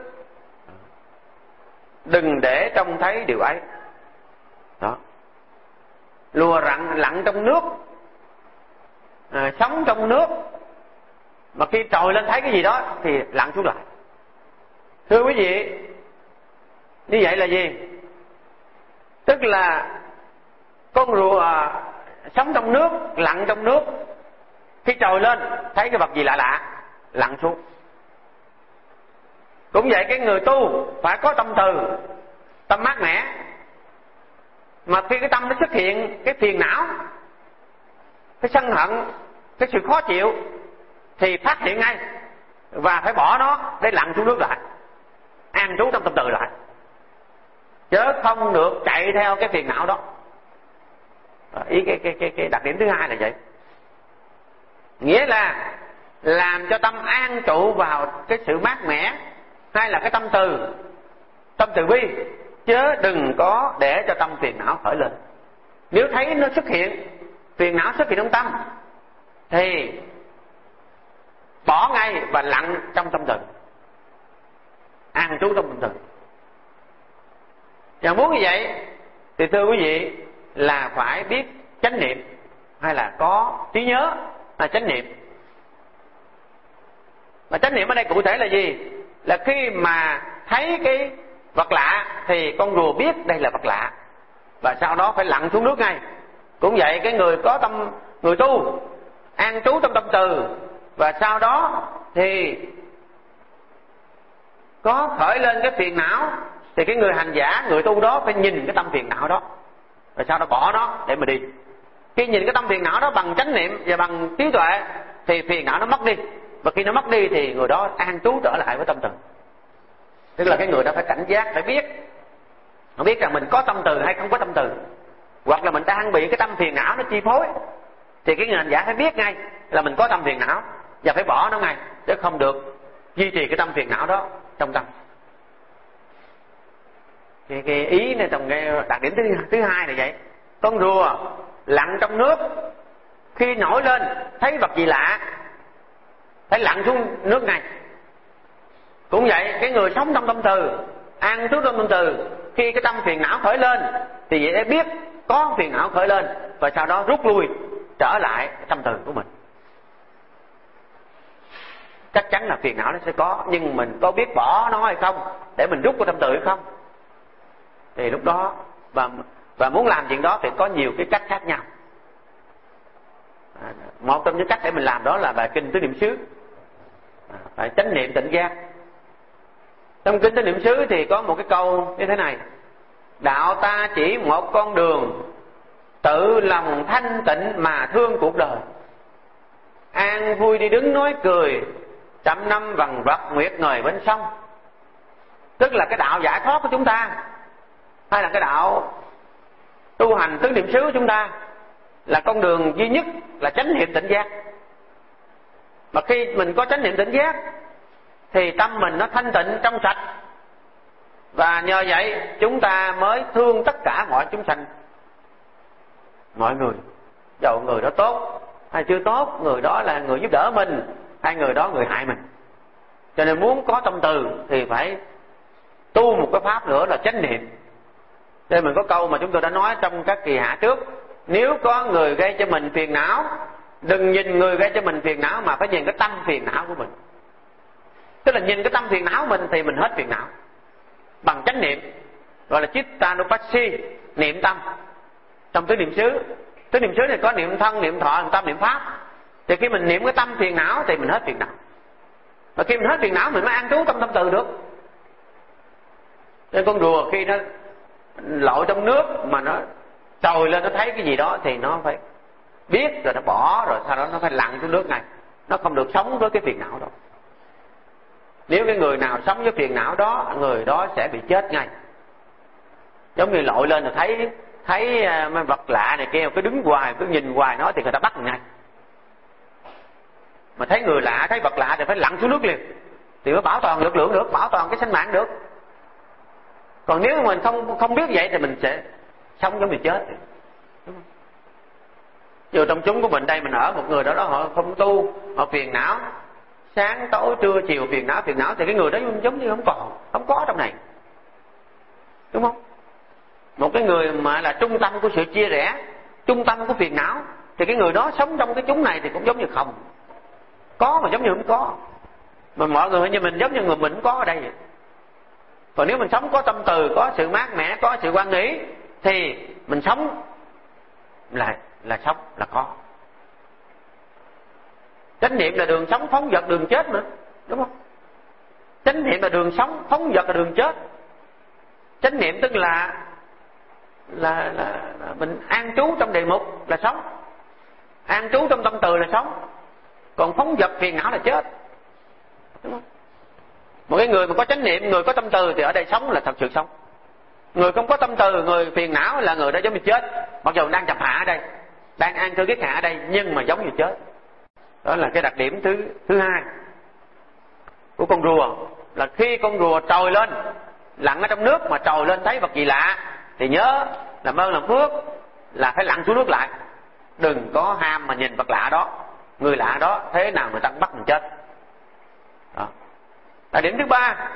đừng để trông thấy điều ấy. Đó, rùa lặn trong nước, sống trong nước, mà khi trồi lên thấy cái gì đó thì lặn xuống lại. Thưa quý vị, như vậy là gì? Tức là con rùa sống trong nước, lặn trong nước, khi trồi lên thấy cái vật gì lạ lạ, lặn xuống. Cũng vậy, cái người tu phải có tâm từ, tâm mát mẻ. Mà khi cái tâm nó xuất hiện cái phiền não, cái sân hận, cái sự khó chịu, thì phát hiện ngay và phải bỏ nó để lặn xuống nước lại, an trú trong tâm từ lại, chứ không được chạy theo cái phiền não đó. Ý cái đặc điểm thứ hai là vậy. Nghĩa là làm cho tâm an trụ vào cái sự mát mẻ, hay là cái tâm từ bi, chứ đừng có để cho tâm phiền não khởi lên. Nếu thấy nó xuất hiện, phiền não xuất hiện trong tâm, thì bỏ ngay và lặn trong tâm từ, an trú trong tâm từ. Và muốn như vậy thì thưa quý vị là phải biết chánh niệm, hay là có trí nhớ là chánh niệm. Mà chánh niệm ở đây cụ thể là gì? Là khi mà thấy cái vật lạ thì con rùa biết đây là vật lạ, và sau đó phải lặn xuống nước ngay. Cũng vậy, cái người có tâm, người tu an trú trong tâm từ, và sau đó thì có khởi lên cái phiền não, thì cái người hành giả, người tu đó phải nhìn cái tâm phiền não đó, và sau đó bỏ nó để mà đi. Khi nhìn cái tâm phiền não đó bằng chánh niệm và bằng trí tuệ thì phiền não nó mất đi, và khi nó mất đi thì người đó an trú trở lại với tâm từ. Tức là cái người đó phải cảnh giác, phải biết, nó biết rằng mình có tâm từ hay không có tâm từ, hoặc là mình đang bị cái tâm phiền não nó chi phối, thì cái người hành giả phải biết ngay là mình có tâm phiền não và phải bỏ nó ngay, chứ không được duy trì cái tâm phiền não đó trong tâm. Cái ý này trong cái đặc điểm thứ hai là vậy. Con rùa lặn trong nước, khi nổi lên thấy vật gì lạ phải lặn xuống nước ngay. Cũng vậy, cái người sống trong tâm từ, an trú trong tâm từ, khi cái tâm phiền não khởi lên thì vậy biết có phiền não khởi lên, và sau đó rút lui trở lại tâm từ của mình. Chắc chắn là phiền não nó sẽ có, nhưng mình có biết bỏ nó hay không để mình rút vào tâm từ hay không, thì lúc đó và muốn làm chuyện đó thì có nhiều cái cách khác nhau. Một trong những cách để mình làm đó là bài kinh tứ niệm xứ, phải chánh niệm tỉnh giác. Trong kinh tứ niệm xứ thì có một cái câu như thế này: đạo ta chỉ một con đường, tự lòng thanh tịnh mà thương cuộc đời, an vui đi đứng nói cười, trăm năm vằn vặt nguyệt ngời bên sông. Tức là cái đạo giải thoát của chúng ta, hay là cái đạo tu hành tứ niệm xứ của chúng ta, là con đường duy nhất là chánh niệm tỉnh giác. Mà khi mình có chánh niệm tỉnh giác thì tâm mình nó thanh tịnh trong sạch, và nhờ vậy chúng ta mới thương tất cả mọi chúng sanh, mọi người, dầu người đó tốt hay chưa tốt, người đó là người giúp đỡ mình hay người đó người hại mình. Cho nên muốn có tâm từ thì phải tu một cái pháp nữa là chánh niệm. Đây mình có câu mà chúng tôi đã nói trong các kỳ hạ trước: nếu có người gây cho mình phiền não, đừng nhìn người gây cho mình phiền não, mà phải nhìn cái tâm phiền não của mình. Tức là nhìn cái tâm phiền não mình thì mình hết phiền não bằng chánh niệm, gọi là chittanupassī, niệm tâm. Trong tứ niệm xứ, tứ niệm xứ thì có niệm thân, niệm thọ, niệm tâm, niệm pháp. Thì khi mình niệm cái tâm phiền não thì mình hết phiền não. Và khi mình hết phiền não mình mới an trú trong tâm từ được. Nên con rùa khi nó lội trong nước mà nó trồi lên, nó thấy cái gì đó thì nó phải biết rồi nó bỏ, rồi sau đó nó phải lặn xuống nước này. Nó không được sống với cái phiền não đâu. Nếu cái người nào sống với phiền não đó, người đó sẽ bị chết ngay. Giống như lội lên rồi thấy mấy vật lạ này kia, cứ đứng hoài, cứ nhìn hoài nó thì người ta bắt ngay. Mà thấy người lạ, thấy vật lạ thì phải lặn xuống nước liền, thì mới bảo toàn lực lượng được, bảo toàn cái sinh mạng được. Còn nếu mình không biết vậy thì mình sẽ sống giống như chết. Chứ trong chúng của mình đây, mình ở một người đó họ không tu, họ phiền não, sáng tối trưa chiều phiền não thì cái người đó giống như không có trong này, đúng không? Một cái người mà là trung tâm của sự chia rẽ, trung tâm của phiền não, thì cái người đó sống trong cái chúng này thì cũng giống như không có, mà giống như không có. Mà mọi người như mình giống như người mình không có ở đây vậy. Còn nếu mình sống có tâm từ, có sự mát mẻ, có sự quan nghĩ, thì mình sống là sống, là có. Chánh niệm là đường sống, phóng dật đường chết mà, đúng không? Chánh niệm là đường sống, phóng dật là đường chết. Chánh niệm tức là mình an trú trong đề mục là sống, an trú trong tâm từ là sống. Còn phóng dật phiền não là chết, đúng không? Một cái người mà có chánh niệm, người có tâm từ thì ở đây sống là thật sự sống. Người không có tâm từ, người phiền não là người đó giống như chết. Mặc dù đang chập hạ ở đây, đang an cư kiết hạ ở đây, nhưng mà giống như chết. Đó là cái đặc điểm thứ hai của con rùa. Là khi con rùa trồi lên, lặn ở trong nước mà trồi lên thấy vật gì lạ thì nhớ làm ơn làm phước là phải lặn xuống nước lại. Đừng có ham mà nhìn vật lạ đó, người lạ đó, thế nào người ta cũng bắt mình chết. Đó. Đặc điểm thứ ba,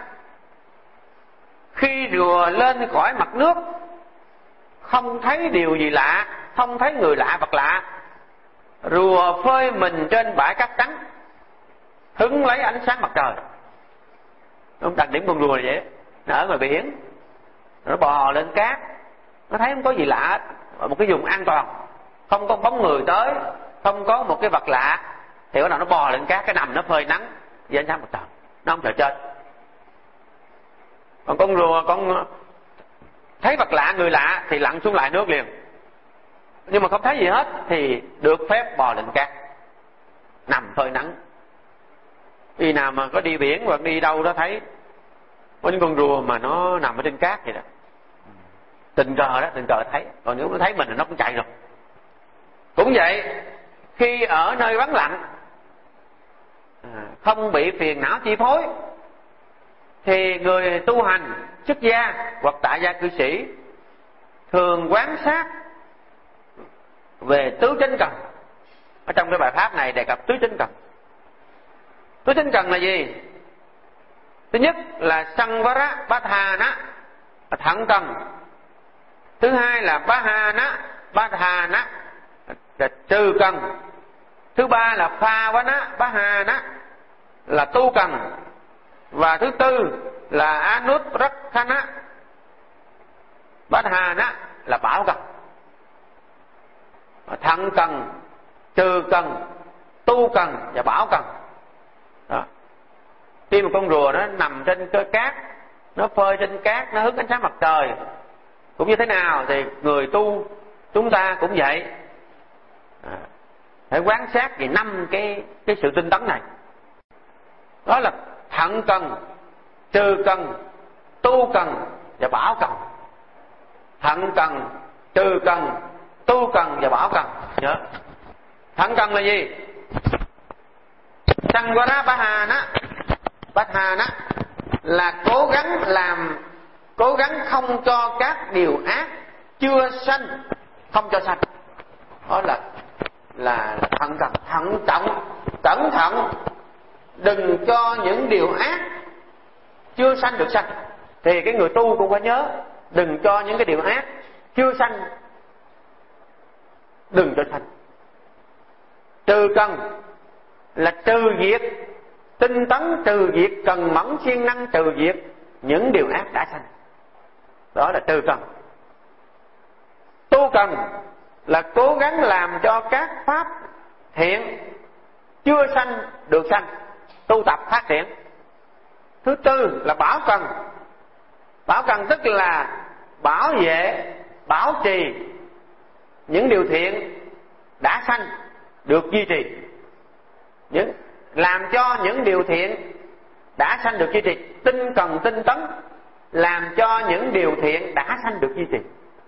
khi rùa lên khỏi mặt nước, không thấy điều gì lạ, không thấy người lạ, vật lạ, rùa phơi mình trên bãi cát trắng, hứng lấy ánh sáng mặt trời. Đúng, đặc điểm con rùa là vậy. Nó ở ngoài biển, nó bò lên cát, nó thấy không có gì lạ, ở một cái vùng an toàn, không có bóng người tới, không có một cái vật lạ, thì bắt đầu nó bò lên cát, cái nằm nó phơi nắng dưới ánh sáng mặt trời, nó không sợ chết. Còn con rùa, con thấy vật lạ, người lạ thì lặn xuống lại nước liền, nhưng mà không thấy gì hết thì được phép bò lên cát, nằm phơi nắng. Khi nào mà có đi biển hoặc đi đâu đó thấy có những con rùa mà nó nằm ở trên cát vậy đó, tình cờ thấy. Còn nếu nó thấy mình thì nó cũng chạy rồi. Cũng vậy, khi ở nơi vắng lặng, không bị phiền não chi phối, thì người tu hành xuất gia hoặc tại gia cư sĩ thường quán sát về tứ chánh cần. Ở trong cái bài pháp này đề cập tứ chánh cần. Tứ chánh cần là gì? Thứ nhất là Samvara Bādhāna, thận cần. Thứ hai là Bahana Bādhāna, là trừ cần. Thứ ba là Phāvana Bādhāna, là tu cần. Và thứ tư là Anuttarakkana Bādhāna, là bảo cần. Thận cần, trừ cần, tu cần và bảo cần. Đó. Khi mà con rùa nó nằm trên cát, nó phơi trên cát, nó hứng ánh sáng mặt trời cũng như thế nào, thì người tu chúng ta cũng vậy. Phải quán sát về 5 cái sự tinh tấn này. Đó là thận cần, trừ cần, tu cần và bảo cần. Thận cần, trừ cần, tu cần và bảo cần. Nhớ. Thận cần là gì? Samvara Bādhāna là cố gắng không cho các điều ác chưa sanh, không cho sanh. Đó là thận cần, thận trọng, cẩn thận, đừng cho những điều ác chưa sanh được sanh. Thì cái người tu cũng phải nhớ đừng cho những cái điều ác chưa sanh đừng cho sanh. Trừ cần là trừ diệt, tinh tấn trừ diệt, cần mẫn siêng năng trừ diệt những điều ác đã sanh. Đó là trừ cần. Tu cần là cố gắng làm cho các pháp thiện chưa sanh được sanh, tu tập phát triển. Thứ tư là bảo cần. Bảo cần tức là bảo vệ, bảo trì những điều thiện đã sanh được duy trì, làm cho những điều thiện đã sanh được duy trì. Tinh cần tinh tấn làm cho những điều thiện đã sanh được duy trì.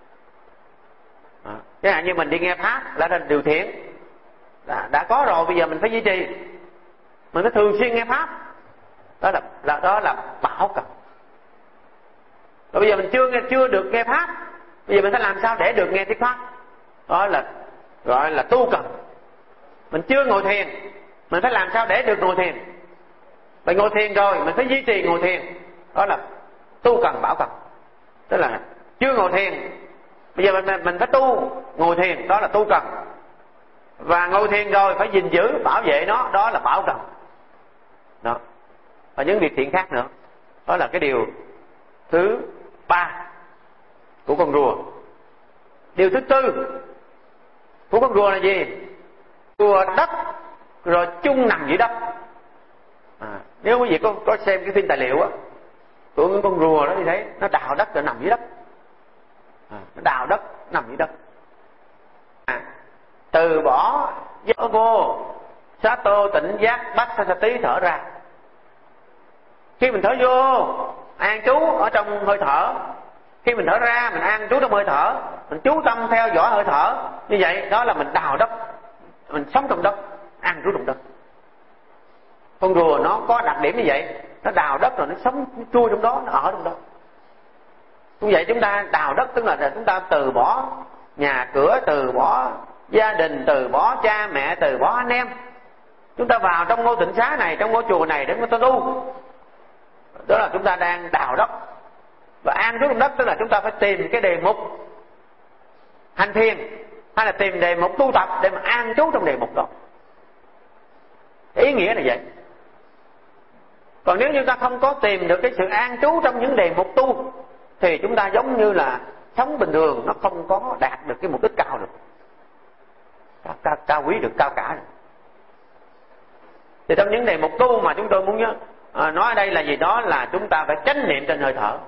Chẳng hạn như mình đi nghe pháp là điều thiện đã có rồi, bây giờ mình phải duy trì, mình phải thường xuyên nghe pháp. Đó là bảo cần. Rồi bây giờ mình chưa được nghe pháp, bây giờ mình phải làm sao để được nghe thuyết pháp. Đó là gọi là tu cần. Mình chưa ngồi thiền, mình phải làm sao để được ngồi thiền. Mình ngồi thiền rồi mình phải duy trì ngồi thiền. Đó là tu cần bảo cần. Tức là chưa ngồi thiền, bây giờ mình phải tu ngồi thiền, đó là tu cần. Và ngồi thiền rồi phải gìn giữ bảo vệ nó, đó là bảo cần. Đó. Và những việc thiện khác nữa. Đó là cái điều thứ ba của con rùa. Điều thứ tư của con rùa là gì? Rùa đất rồi chung nằm dưới đất. Nếu quý vị có xem cái phim tài liệu á của những con rùa đó thì thấy nó đào đất rồi nằm dưới đất. Nó đào đất nằm dưới đất. Từ bỏ gió vô, sato tỉnh giác, bát sa tí thở ra. Khi mình thở vô an trú ở trong hơi thở, khi mình thở ra mình an trú trong hơi thở, mình chú tâm theo dõi hơi thở. Như vậy đó là mình đào đất, mình sống trong đất, an trú trong đất. Con rùa nó có đặc điểm như vậy, nó đào đất rồi nó sống, nó chui trong đó, nó ở trong đó. Như vậy chúng ta đào đất tức là chúng ta từ bỏ nhà cửa, từ bỏ gia đình, từ bỏ cha mẹ, từ bỏ anh em. Chúng ta vào trong ngôi tịnh xá này, trong ngôi chùa này để chúng ta tu. Đó là chúng ta đang đào đất. Và an trú trong đất tức là chúng ta phải tìm cái đề mục hành thiền, hay là tìm đề mục tu tập để mà an trú trong đề mục đó. Ý nghĩa là vậy. Còn nếu như ta không có tìm được cái sự an trú trong những đề mục tu thì chúng ta giống như là sống bình thường, nó không có đạt được cái mục đích cao được, cao quý được, cao cả được. Thì trong những đề mục tu mà chúng tôi muốn nói ở đây là gì? Đó là chúng ta phải chánh niệm trên hơi thở.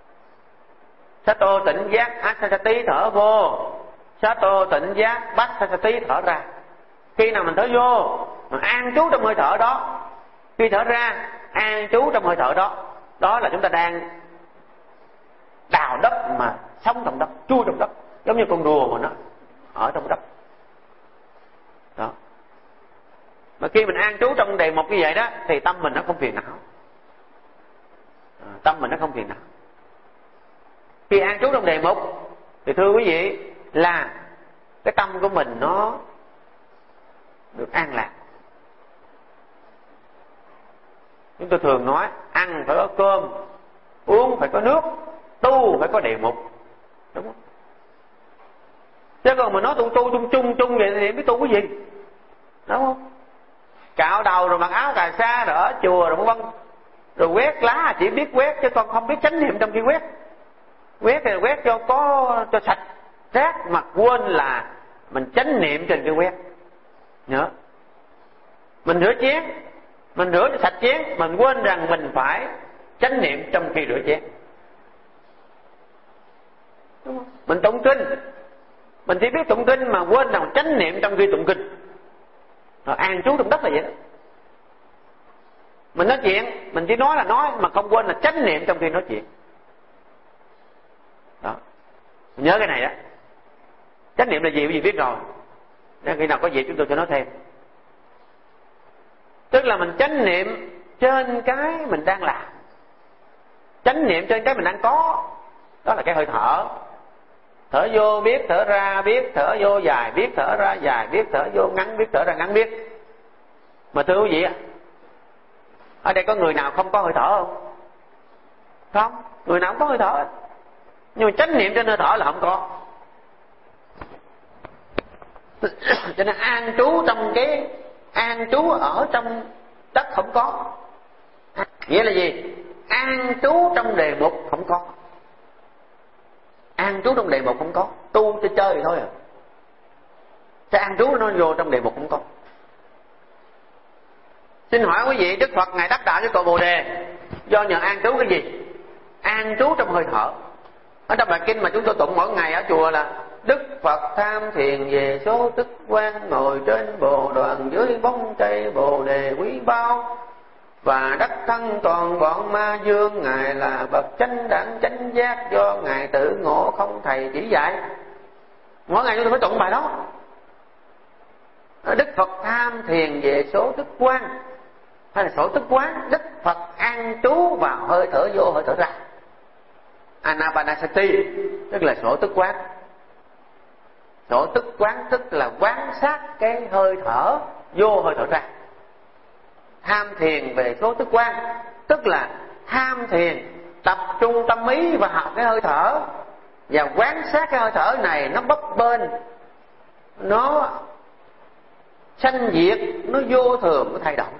Sato tỉnh giác, asasati thở vô, sato tỉnh giác, bassasati thở ra. Khi nào mình thở vô mình an trú trong hơi thở đó, khi thở ra an trú trong hơi thở đó. Đó là chúng ta đang đào đất mà sống trong đất, chui trong đất, giống như con rùa mà nó ở trong đất đó. Mà khi mình an trú trong đề mục như vậy đó thì tâm mình nó không phiền não. Tâm mình nó không phiền não. Khi an trú trong đề mục thì thưa quý vị là cái tâm của mình nó được an lạc. Chúng tôi thường nói ăn phải có cơm, uống phải có nước, tu phải có đề mục, đúng không? Chứ còn mà nói tu chung vậy thì biết tu cái gì, đúng không? Cạo đầu rồi mặc áo cà sa rồi ở chùa rồi vân vân, rồi quét lá chỉ biết quét chứ con không biết chánh niệm trong khi quét. Quét thì quét cho sạch rác mà quên là mình chánh niệm trên cái quét. Nhớ mình rửa chén, mình rửa cho sạch chén, mình quên rằng mình phải chánh niệm trong khi rửa chén, đúng không? Mình tụng kinh, mình chỉ biết tụng kinh mà quên rằng chánh niệm trong khi tụng kinh. Rồi an trú trong đất là vậy đó. Mình nói chuyện, mình chỉ nói là nói mà không quên là chánh niệm trong khi nói chuyện. Đó, mình nhớ cái này đó. Chánh niệm là gì quý vị biết rồi, nên khi nào có gì chúng tôi sẽ nói thêm. Tức là mình chánh niệm trên cái mình đang làm, chánh niệm trên cái mình đang có. Đó là cái hơi thở. Thở vô biết, thở ra biết, thở vô dài biết, thở ra dài biết, thở vô ngắn biết, thở ra ngắn biết. Mà thưa quý vị, ở đây có người nào không có hơi thở không? Không, người nào cũng có hơi thở. nhưng mà chánh niệm trên hơi thở là không có. Cho nên an trú trong cái an trú ở trong đất không có. Nghĩa là gì? An trú trong đề mục không có. An trú trong đề mục không có, tu chơi thì thôi à. Cái an trú nó vô trong đề mục không có. Xin hỏi quý vị, Đức Phật Ngài đắc đạo với cội Bồ Đề do nhờ an trú cái gì? An trú trong hơi thở. Ở trong bài kinh mà chúng tôi tụng mỗi ngày ở chùa là Đức Phật tham thiền về số tức quan, ngồi trên bồ đoàn dưới bóng cây Bồ Đề quý báu, và đắc thân toàn bọn ma dương. Ngài là bậc chánh đẳng chánh giác, do Ngài tự ngộ không thầy chỉ dạy. Mỗi ngày chúng tôi phải tụng bài đó. Đức Phật tham thiền về số tức quan, hay là số tức quán. Đức Phật an trú vào hơi thở vô hơi thở ra, Anapanasati, tức là số tức quán. Số tức quán tức là quán sát cái hơi thở vô hơi thở ra. Tham thiền về số tức quán tức là tham thiền, tập trung tâm ý vào cái hơi thở và quán sát cái hơi thở này nó bấp bênh, nó sanh diệt, nó vô thường, nó thay đổi.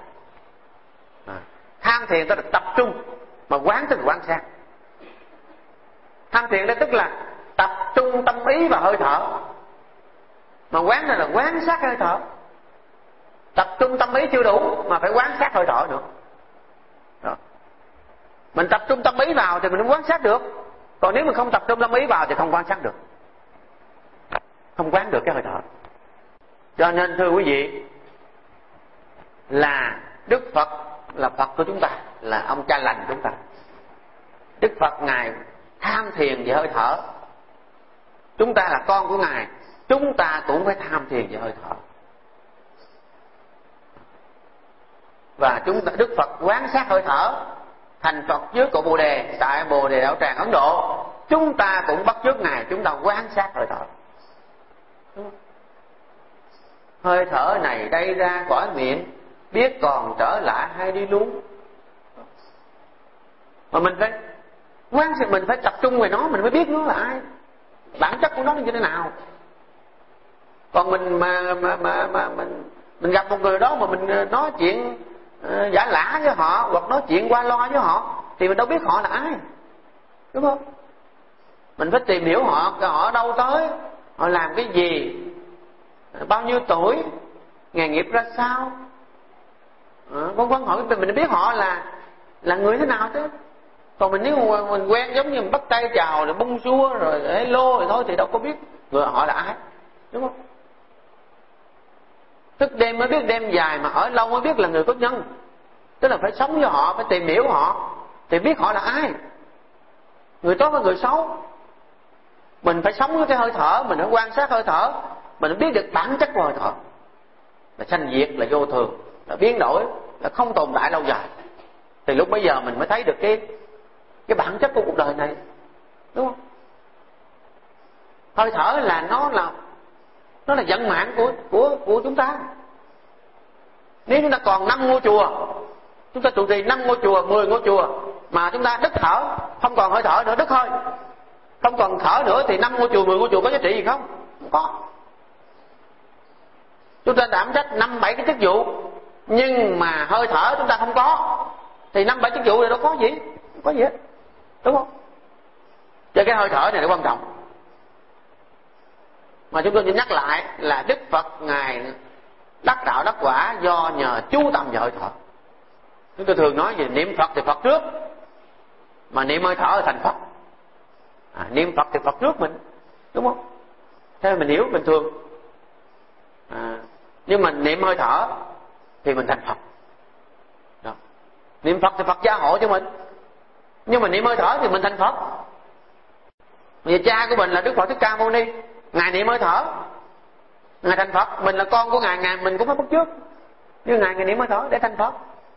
Tham thiền tức là tập trung, mà quán tức là quan sát. Tham thiền đó tức là tập trung tâm ý vào hơi thở, mà quán này là quán sát hơi thở. Tập trung tâm ý chưa đủ mà phải quán sát hơi thở nữa. Đó. Mình tập trung tâm ý vào thì mình không quán sát được. Còn nếu mình không tập trung tâm ý vào thì không quan sát được, không quán được cái hơi thở. Cho nên thưa quý vị, là Đức Phật là Phật của chúng ta, là ông cha lành của chúng ta. Đức Phật Ngài tham thiền về hơi thở. Chúng ta là con của Ngài, chúng ta cũng phải tham thiền về hơi thở. Và Đức Phật quán sát hơi thở, thành Phật dưới cội Bồ Đề tại Bồ Đề Đạo Tràng Ấn Độ. Chúng ta cũng bắt chước Ngài, chúng ta quán sát hơi thở. Hơi thở này đây ra khỏi miệng, biết còn trở lại hay đi luôn. Mà mình phải quán, mình phải tập trung về nó, mình mới biết nó là ai, bản chất của nó như thế nào. Còn mình mình gặp một người đó mà mình nói chuyện giả lả với họ, hoặc nói chuyện qua loa với họ, thì mình đâu biết họ là ai, đúng không? Mình phải tìm hiểu họ ở đâu tới, họ làm cái gì, bao nhiêu tuổi, nghề nghiệp ra sao, vân vân. Hỏi mình biết họ là người thế nào chứ. Còn nếu mình quen giống như mình bắt tay chào rồi bung xua rồi hello rồi thôi thì đâu có biết người họ là ai, đúng không? Thức đêm mới biết đêm dài, mà ở lâu mới biết là người có nhân. Tức là phải sống với họ, phải tìm hiểu họ thì biết họ là ai, người tốt hay người xấu. Mình phải sống với cái hơi thở, mình phải quan sát hơi thở, mình biết được bản chất của hơi thở là sanh diệt, là vô thường, là biến đổi, là không tồn tại lâu dài. Thì lúc bấy giờ mình mới thấy được cái bản chất của cuộc đời này, đúng không? Hơi thở là nó là vận mạng của chúng ta. Nếu chúng ta còn 5 ngôi chùa, chúng ta trụ trì 5 ngôi chùa, 10 ngôi chùa, mà chúng ta đứt thở, không còn hơi thở nữa, đứt hơi, không còn thở nữa, thì 5 ngôi chùa, 10 ngôi chùa có giá trị gì không? Không có. Chúng ta đảm trách 5-7 cái chức vụ, nhưng mà hơi thở chúng ta không có, thì 5-7 chức vụ này đâu có gì, không có gì hết, đúng không? Cho cái hơi thở này là quan trọng. Mà chúng tôi chỉ nhắc lại là Đức Phật Ngài đắc đạo đắc quả do nhờ chú tâm vào hơi thở. Chúng tôi thường nói về niệm Phật thì Phật trước, mà niệm hơi thở là thành Phật. Niệm Phật thì Phật trước mình, đúng không? Thế mình hiểu bình thường. Nhưng mà niệm hơi thở thì mình thành Phật. Đó. Niệm Phật thì Phật gia hộ cho mình, nhưng mà niệm hơi thở thì mình thành Phật. Vì cha của mình là Đức Phật Thích Ca Mâu Ni, Ngài niệm hơi thở, Ngài thành Phật. Mình là con của Ngài, mình cũng phải bắt chước như Ngài niệm hơi thở để thành Phật,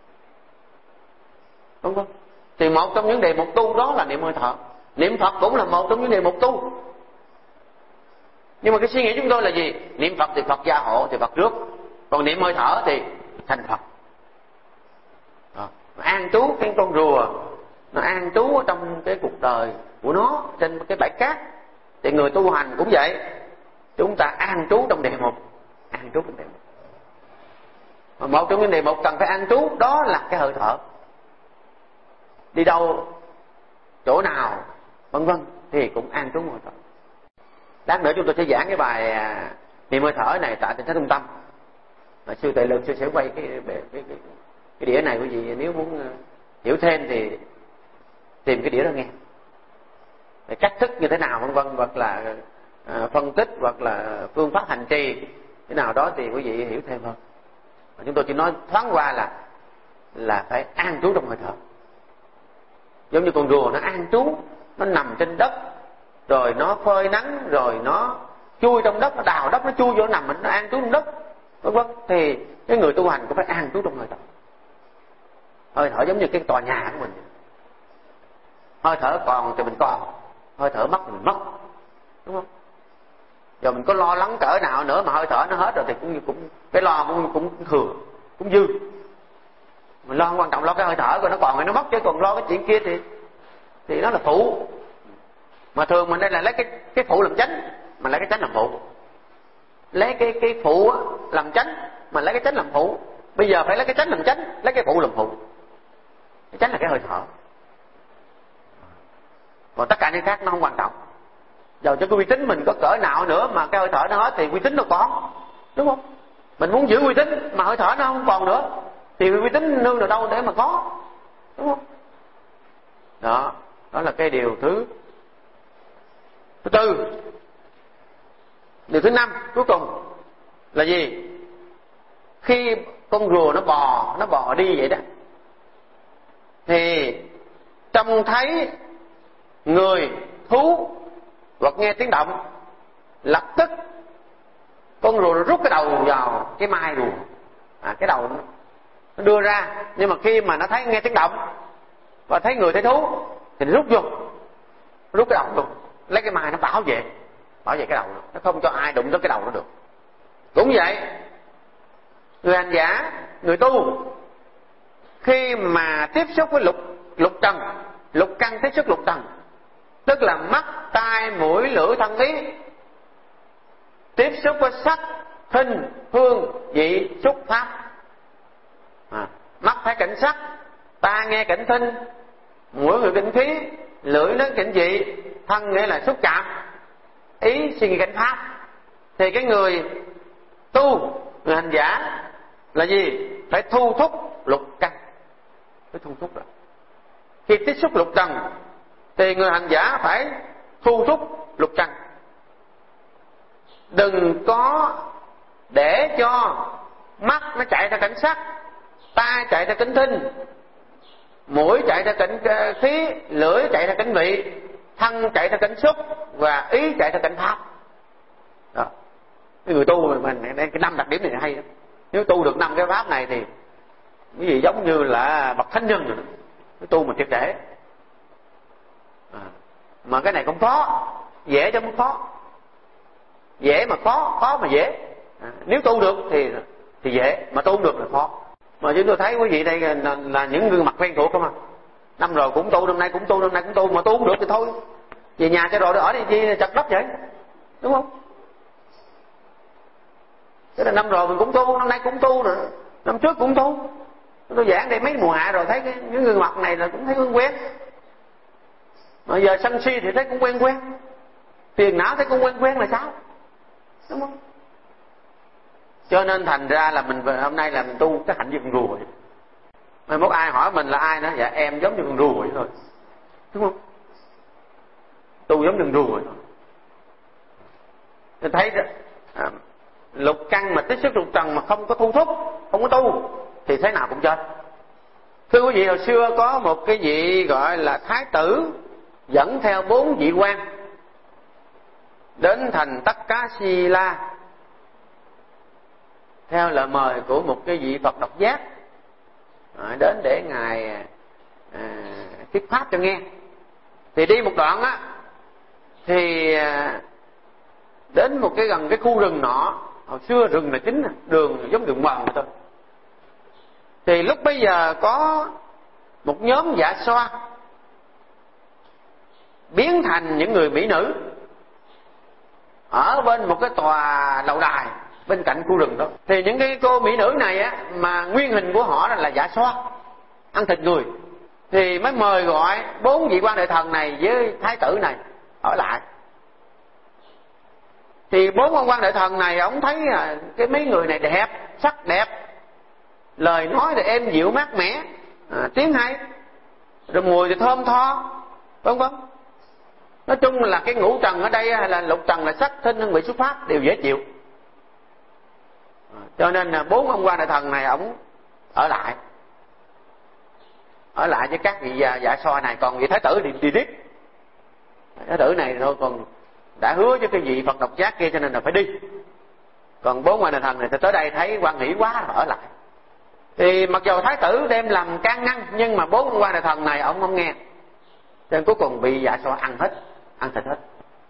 đúng không? Thì một trong những đề mục tu đó là niệm hơi thở. Niệm Phật cũng là một trong những đề mục tu. Nhưng mà cái suy nghĩ chúng tôi là gì? Niệm Phật thì Phật gia hộ thì Phật trước, còn niệm hơi thở thì thành Phật. Đó. An trú cái con rùa nó an trú ở trong cái cuộc đời của nó trên cái bãi cát. Thì người tu hành cũng vậy, chúng ta an trú trong địa mục, an trú trong địa mục. Mà một trong những địa mục cần phải an trú đó là cái hơi thở. Đi đâu, chỗ nào, vân vân thì cũng an trú hơi thở. Lát nữa chúng tôi sẽ giảng cái bài niệm hơi thở này tại Tỉnh Thất Trung Tâm. Mà sư Tuệ Lực sẽ quay cái đĩa này, quý vị nếu muốn hiểu thêm thì tìm cái đĩa đó nghe. Cách thức như thế nào vân vân, hoặc là phân tích, hoặc là phương pháp hành trì thế nào đó thì quý vị hiểu thêm hơn. Mà chúng tôi chỉ nói thoáng qua là phải an trú trong hơi thở. Giống như con rùa nó an trú, nó nằm trên đất, rồi nó phơi nắng, rồi nó chui trong đất, nó đào đất, nó chui vô nằm, nó an trú trong đất, vân vân. Thì cái người tu hành cũng phải an trú trong hơi thở. Hơi thở giống như cái tòa nhà của mình. Hơi thở còn thì mình còn, hơi thở mất thì mình mất, đúng không? Giờ mình có lo lắng cỡ nào nữa mà hơi thở nó hết rồi thì cũng cái lo cũng thừa, cũng dư. Mình lo quan trọng lo cái hơi thở rồi nó còn thì nó mất, chứ còn lo cái chuyện kia thì nó là phụ. Mà thường mình đây là lấy cái phụ làm chánh, mà lấy cái chánh làm phụ. Lấy cái phụ làm chánh, mà lấy cái chánh làm phụ. Bây giờ phải lấy cái chánh làm chánh, lấy cái phụ làm phụ. Cái chánh là cái hơi thở, còn tất cả những khác nó không quan trọng. Giờ cho cái uy tín mình có cỡ nào nữa mà cái hơi thở nó hết thì uy tín nó còn, đúng không? Mình muốn giữ uy tín mà hơi thở nó không còn nữa thì uy tín nương vào đâu để mà có, đúng không? Đó là cái điều thứ tư. Điều thứ năm cuối cùng là gì? Khi con rùa nó bò đi vậy đó, thì trông thấy người, thú hoặc nghe tiếng động, lập tức con rùa nó rút cái đầu vào cái mai rùa, cái đầu nó đưa ra. Nhưng mà khi mà nó thấy nghe tiếng động và thấy người thấy thú thì nó rút cái đầu luôn, lấy cái mai nó bảo vệ cái đầu nó không cho ai đụng tới cái đầu nó được. Cũng vậy, người hành giả, người tu khi mà tiếp xúc với lục trần, lục căn tiếp xúc lục trần, tức là mắt, tai, mũi, lưỡi, thân, ý, tiếp xúc với sắc, thinh, hương, vị, xúc, pháp. Mắt thấy cảnh sắc, tai nghe cảnh thinh, mũi ngửi cảnh khí, lưỡi nói cảnh vị, thân nghĩa là xúc chạm, ý suy nghĩ cảnh pháp. Thì cái người tu, người hành giả là gì? Phải thu thúc lục căn, phải thu thúc rồi. Khi tiếp xúc lục trần thì người hành giả phải thu thúc lục căn. Đừng có để cho mắt nó chạy theo cảnh sắc, tai chạy theo cảnh thinh, mũi chạy theo cảnh khí, lưỡi chạy theo cảnh vị, thân chạy theo cảnh xúc và ý chạy theo cảnh pháp. Đó. Cái người tu mình cái 5 đặc điểm này hay lắm. Nếu tu được 5 cái pháp này thì cái gì giống như là bậc thánh nhân rồi đó. Cái tu mình triệt để. Mà cái này không khó, dễ chứ không khó. Dễ mà khó mà dễ. Nếu tu được thì dễ, mà tu không được là khó. Mà chúng tôi thấy quý vị đây là những gương mặt quen thuộc không à. Năm rồi cũng tu, năm nay cũng tu, năm nay cũng tu, mà tu không được thì thôi, về nhà cho rồi ở đi chi chặt đất vậy, đúng không? Thế là năm rồi mình cũng tu, năm nay cũng tu rồi, năm trước cũng tu. Tôi giảng đây mấy mùa hạ rồi thấy những gương mặt này là cũng thấy quen. Mà giờ sân si thì thấy cũng quen, phiền não thấy cũng quen là sao, đúng không? Cho nên thành ra là mình hôm nay là mình tu cái hạnh như con rùa vậy. Mai mốt ai hỏi mình là ai nữa, dạ em giống như con rùa vậy thôi, đúng không? Tu giống như con rùa vậy thôi. Mình thấy lục căn mà tiếp xúc lục trần mà không có thu thúc, không có tu thì thế nào cũng chết. Thưa quý vị, hồi xưa có một cái vị gọi là thái tử dẫn theo 4 vị quan đến thành Tất Cá Si La theo lời mời của một cái vị Phật độc giác, đến để ngài thuyết pháp cho nghe. Thì đi một đoạn á thì đến một cái gần cái khu rừng nọ. Hồi xưa rừng là chính, đường giống đường mòn thôi. Thì lúc bấy giờ có một nhóm dạ xoa biến thành những người mỹ nữ ở bên một cái tòa lầu đài bên cạnh khu rừng đó. Thì những cái cô mỹ nữ này á, mà nguyên hình của họ là dạ xoa, ăn thịt người, thì mới mời gọi 4 vị quan đại thần này với thái tử này ở lại. Thì 4 ông quan đại thần này ông thấy cái mấy người này đẹp, sắc đẹp, lời nói thì êm dịu mát mẻ, tiếng hay, rồi mùi thì thơm tho, vân vân. Nói chung là cái ngũ trần ở đây hay là lục trần là sắc thinh hương vị xuất phát đều dễ chịu. Cho nên là 4 ông quan đại thần này ông ở lại với các vị dạ xoa này. Còn vị thái tử thì đi tiếp. Thái tử này thôi còn đã hứa với cái vị Phật độc giác kia cho nên là phải đi. Còn 4 quan đại thần này tới đây thấy quan hỷ quá ở lại. Thì mặc dù thái tử đem làm can ngăn, nhưng mà 4 quan đại thần này ông không nghe, cho nên cuối cùng bị dạ xoa ăn thịt hết.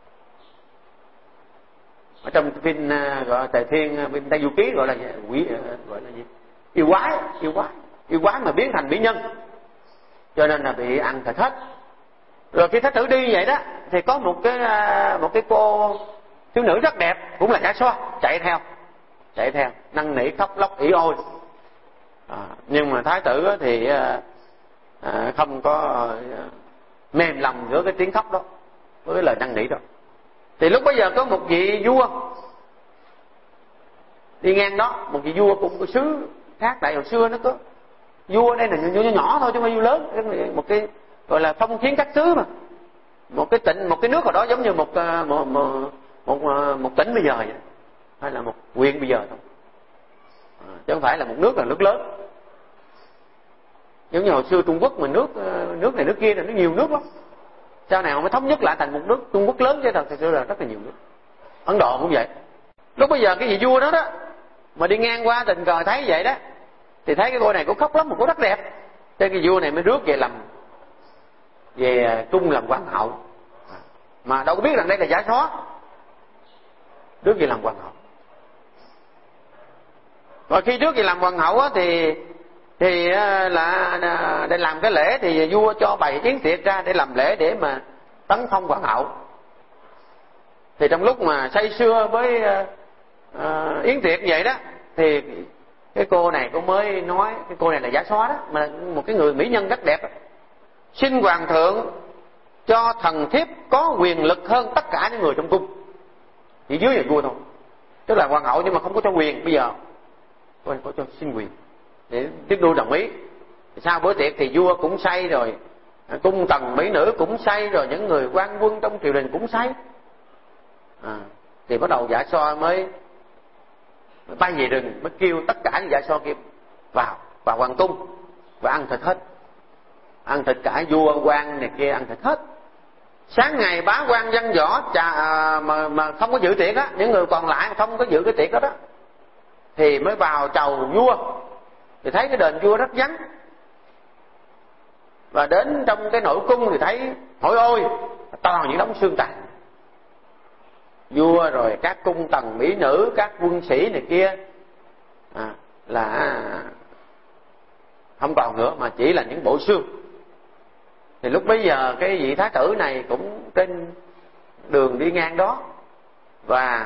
Ở trong phim gọi Tề Thiên, phim Tây Du Ký gọi là gì? Yêu quái mà biến thành mỹ nhân, cho nên là bị ăn thịt hết. Rồi khi thái tử đi vậy đó, thì có một cái cô thiếu nữ rất đẹp, cũng là dạ xoa, chạy theo năn nỉ khóc lóc ỉ ôi. Nhưng mà thái tử thì không có mềm lòng giữa cái tiếng khóc đó với cái lời năn nỉ đó. Thì lúc bấy giờ có một vị vua đi ngang đó, một vị vua cũng có xứ khác. Tại hồi xưa nó có vua đây là vua nhỏ thôi chứ không phải vua lớn, một cái gọi là phong kiến các xứ mà, một cái nước ở đó giống như một tỉnh bây giờ vậy, hay là một huyện bây giờ thôi, chứ không phải là một nước là nước lớn. Giống như hồi xưa Trung Quốc mà nước này nước kia là nó nhiều nước lắm, sau này họ mới thống nhất lại thành một nước Trung Quốc lớn, chứ thật sự là rất là nhiều nước. Ấn Độ cũng vậy. Lúc bây giờ cái vị vua đó mà đi ngang qua tình cờ thấy vậy đó, thì thấy cái cô này cũng khóc lắm, một cô rất đẹp, cho cái vua này mới rước về cung làm hoàng hậu, mà đâu có biết rằng đây là giả xó, rước về làm hoàng hậu. Rồi khi rước về làm hoàng hậu á, thì là để làm cái lễ thì vua cho bày yến tiệc ra để làm lễ để mà tấn phong hoàng hậu. Thì trong lúc mà say sưa với yến tiệc vậy đó, thì cái cô này cũng mới nói, cái cô này là giả xóa đó, mà một cái người mỹ nhân rất đẹp đó. Xin hoàng thượng cho thần thiếp có quyền lực hơn tất cả những người trong cung, chỉ dưới nhà vua thôi, tức là hoàng hậu nhưng mà không có cho quyền. Bây giờ có cho xin quyền để tiếp đu đồng ý. Sau bữa tiệc thì vua cũng say rồi, cung tần mỹ nữ cũng say rồi, những người quan quân trong triều đình cũng say. Thì bắt đầu dạ xoa mới bay về rừng, mới kêu tất cả những dạ xoa kia vào hoàng cung và ăn thịt hết, ăn thịt cả vua quan này kia, ăn thịt hết. Sáng ngày bá quan văn võ mà không có dự tiệc á, những người còn lại không có dự cái tiệc đó đó, thì mới vào chầu vua. Thì thấy cái đền vua rất vắng, và đến trong cái nội cung thì thấy hỏi ôi toàn những đống xương tàn. Vua rồi các cung tần mỹ nữ, các quân sĩ này kia là không còn nữa, mà chỉ là những bộ xương. Thì lúc bấy giờ cái vị thái tử này cũng trên đường đi ngang đó, và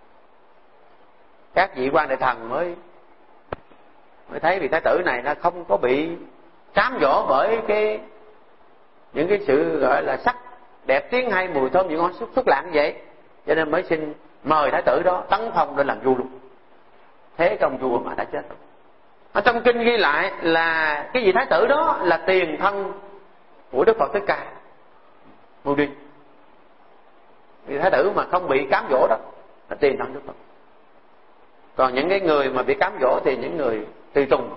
các vị quan đại thần mới thấy vị thái tử này nó không có bị cám dỗ bởi những cái sự gọi là sắc đẹp tiếng hay mùi thơm những ngon xúc lạc như vậy, cho nên mới xin mời thái tử đó tấn phong lên làm vua luôn. Thế cái ông vua mà đã chết rồi. Ở trong kinh ghi lại là cái vị thái tử đó là tiền thân của Đức Phật Thích Ca Mâu Ni. Vị thái tử mà không bị cám dỗ đó là tiền thân Đức Phật. Còn những cái người mà bị cám dỗ thì những người tùy tùng.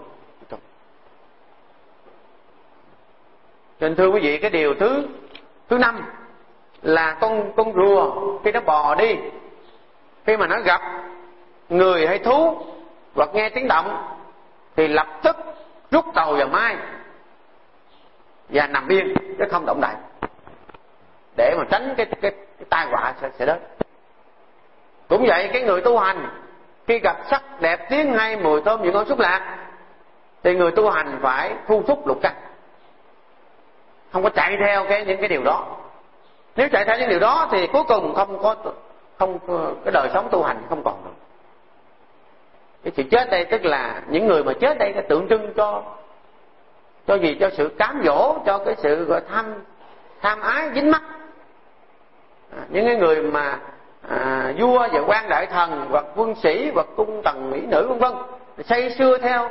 Cho nên thưa quý vị, cái điều thứ 5 là con rùa khi nó bò đi, khi mà nó gặp người hay thú hoặc nghe tiếng động thì lập tức rút đầu vào mai và nằm yên chứ không động đậy, để mà tránh cái tai họa sẽ đến. Cũng vậy, cái người tu hành khi gặp sắc đẹp tiếng hay mùi thơm những ngon xúc lạc thì người tu hành phải thu thúc lục căn, không có chạy theo những cái điều đó, Nếu chạy theo những điều đó thì cuối cùng không cái đời sống tu hành không còn được. Cái sự chết đây tức là những người mà chết đây là tượng trưng cho gì? Cho sự cám dỗ, cho cái sự gọi tham ái dính mắc. Những cái người mà vua và quan đại thần hoặc quân sĩ hoặc cung tần mỹ nữ vân vân say sưa theo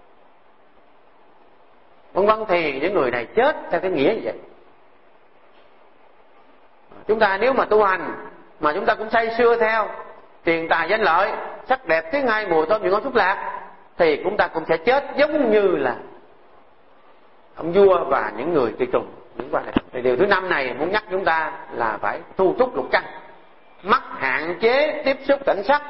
vân vân thì những người này chết theo cái nghĩa như vậy. Chúng ta nếu mà tu hành mà chúng ta cũng say sưa theo tiền tài danh lợi, sắc đẹp tiếng hay, mùi thơm vị ngon xúc lạc thì chúng ta cũng sẽ chết giống như là ông vua và những người tùy tùng. Thì điều thứ 5 này muốn nhắc chúng ta là phải tu túc lục căn. Mắt hạn chế tiếp xúc cảnh sắc,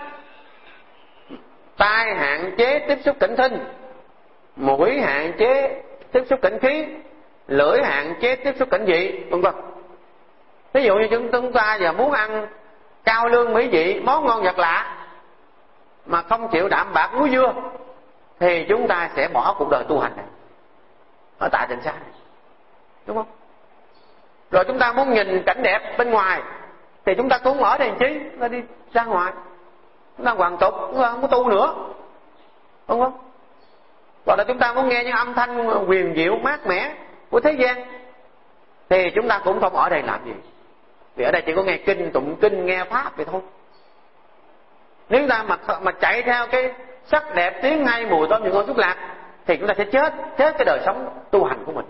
tai hạn chế tiếp xúc cảnh thinh, mũi hạn chế tiếp xúc cảnh khí, lưỡi hạn chế tiếp xúc cảnh vị, vân vân. Ví dụ như chúng ta giờ muốn ăn cao lương mỹ vị, món ngon vật lạ mà không chịu đạm bạc muối dưa thì chúng ta sẽ bỏ cuộc đời tu hành này ở tại Tịnh Xá này, đúng không? Rồi chúng ta muốn nhìn cảnh đẹp bên ngoài thì chúng ta cũng ở đèn chí, chúng ta đi ra ngoài, chúng ta hoàn tục, chúng ta không có tu nữa, đúng không? Hoặc là chúng ta muốn nghe những âm thanh huyền diệu mát mẻ của thế gian thì chúng ta cũng không ở đây làm gì, vì ở đây chỉ có nghe kinh, tụng kinh, nghe pháp vậy thôi. Nếu chúng ta mà chạy theo cái sắc đẹp tiếng hay, mùi thơm vị ngon xúc lạc thì chúng ta sẽ chết cái đời sống tu hành của mình.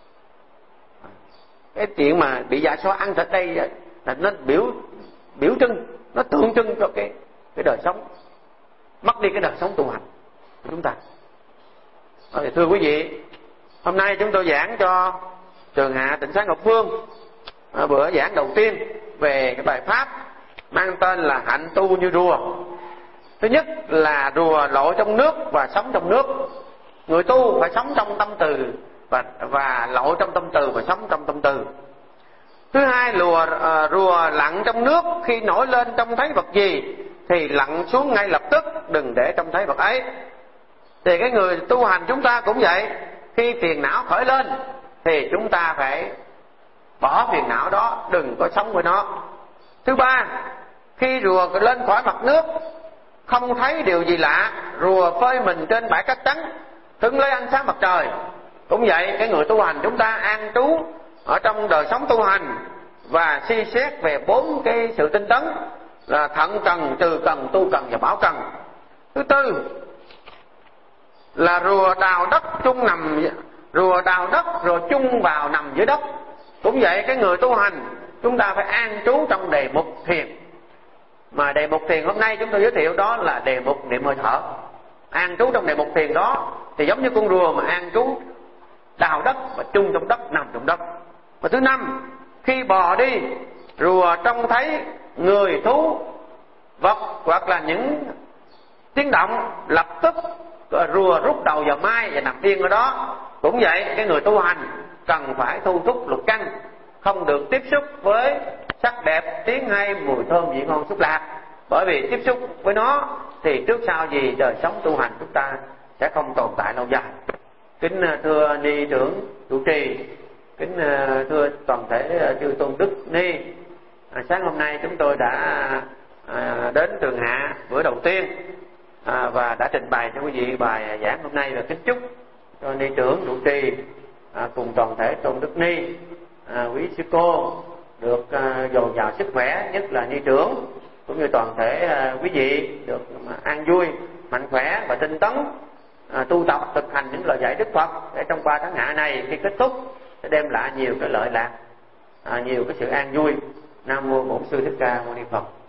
Cái chuyện mà bị dạ xoa ăn thịt đây là nó biểu trưng, nó tượng trưng cho cái đời sống, mất đi cái đời sống tu hành của chúng ta. Thưa quý vị, hôm nay chúng tôi giảng cho trường hạ Tịnh Xá Ngọc Phương bữa giảng đầu tiên về cái bài pháp mang tên là hạnh tu như rùa. Thứ nhất là rùa lội trong nước và sống trong nước. Người tu phải sống trong tâm từ và lội trong tâm từ và sống trong tâm từ. Thứ hai, rùa lặn trong nước, khi nổi lên trông thấy vật gì thì lặn xuống ngay lập tức, đừng để trông thấy vật ấy. Thì cái người tu hành chúng ta cũng vậy, khi phiền não khởi lên thì chúng ta phải bỏ phiền não đó, đừng có sống với nó. Thứ ba, khi rùa lên khỏi mặt nước không thấy điều gì lạ, rùa phơi mình trên bãi cát trắng hứng lấy ánh sáng mặt trời. Cũng vậy, cái người tu hành chúng ta an trú ở trong đời sống tu hành và suy xét về 4 cái sự tinh tấn là thận cần, trừ cần, tu cần và bảo cần. Thứ tư là rùa đào đất rồi chung vào nằm dưới đất. Cũng vậy, cái người tu hành chúng ta phải an trú trong đề mục thiền. Mà đề mục thiền hôm nay chúng tôi giới thiệu đó là đề mục niệm hơi thở. An trú trong đề mục thiền đó thì giống như con rùa mà an trú đào đất và chung trong đất, nằm trong đất. Và thứ năm, khi bò đi, rùa trông thấy người, thú, vật hoặc là những tiếng động, lập tức rùa rút đầu vào mai và nằm yên ở đó. Cũng vậy, cái người tu hành cần phải thu thúc lục căn, không được tiếp xúc với sắc đẹp, tiếng hay, mùi thơm vị ngon xúc lạc. Bởi vì tiếp xúc với nó thì trước sau gì đời sống tu hành chúng ta sẽ không tồn tại lâu dài. Kính thưa ni trưởng trụ trì, kính thưa toàn thể chư tôn đức ni, sáng hôm nay chúng tôi đã đến trường hạ bữa đầu tiên và đã trình bày cho quý vị bài giảng hôm nay, và kính chúc cho ni trưởng trụ trì cùng toàn thể tôn đức ni, quý sư cô được dồi dào sức khỏe, nhất là ni trưởng cũng như toàn thể quý vị được an vui, mạnh khỏe và tinh tấn tu tập thực hành những lời dạy Đức Phật, để trong 3 tháng hạ này khi kết thúc sẽ đem lại nhiều cái lợi lạc, nhiều cái sự an vui. Nam mô Bổn Sư Thích Ca Mâu Ni Phật.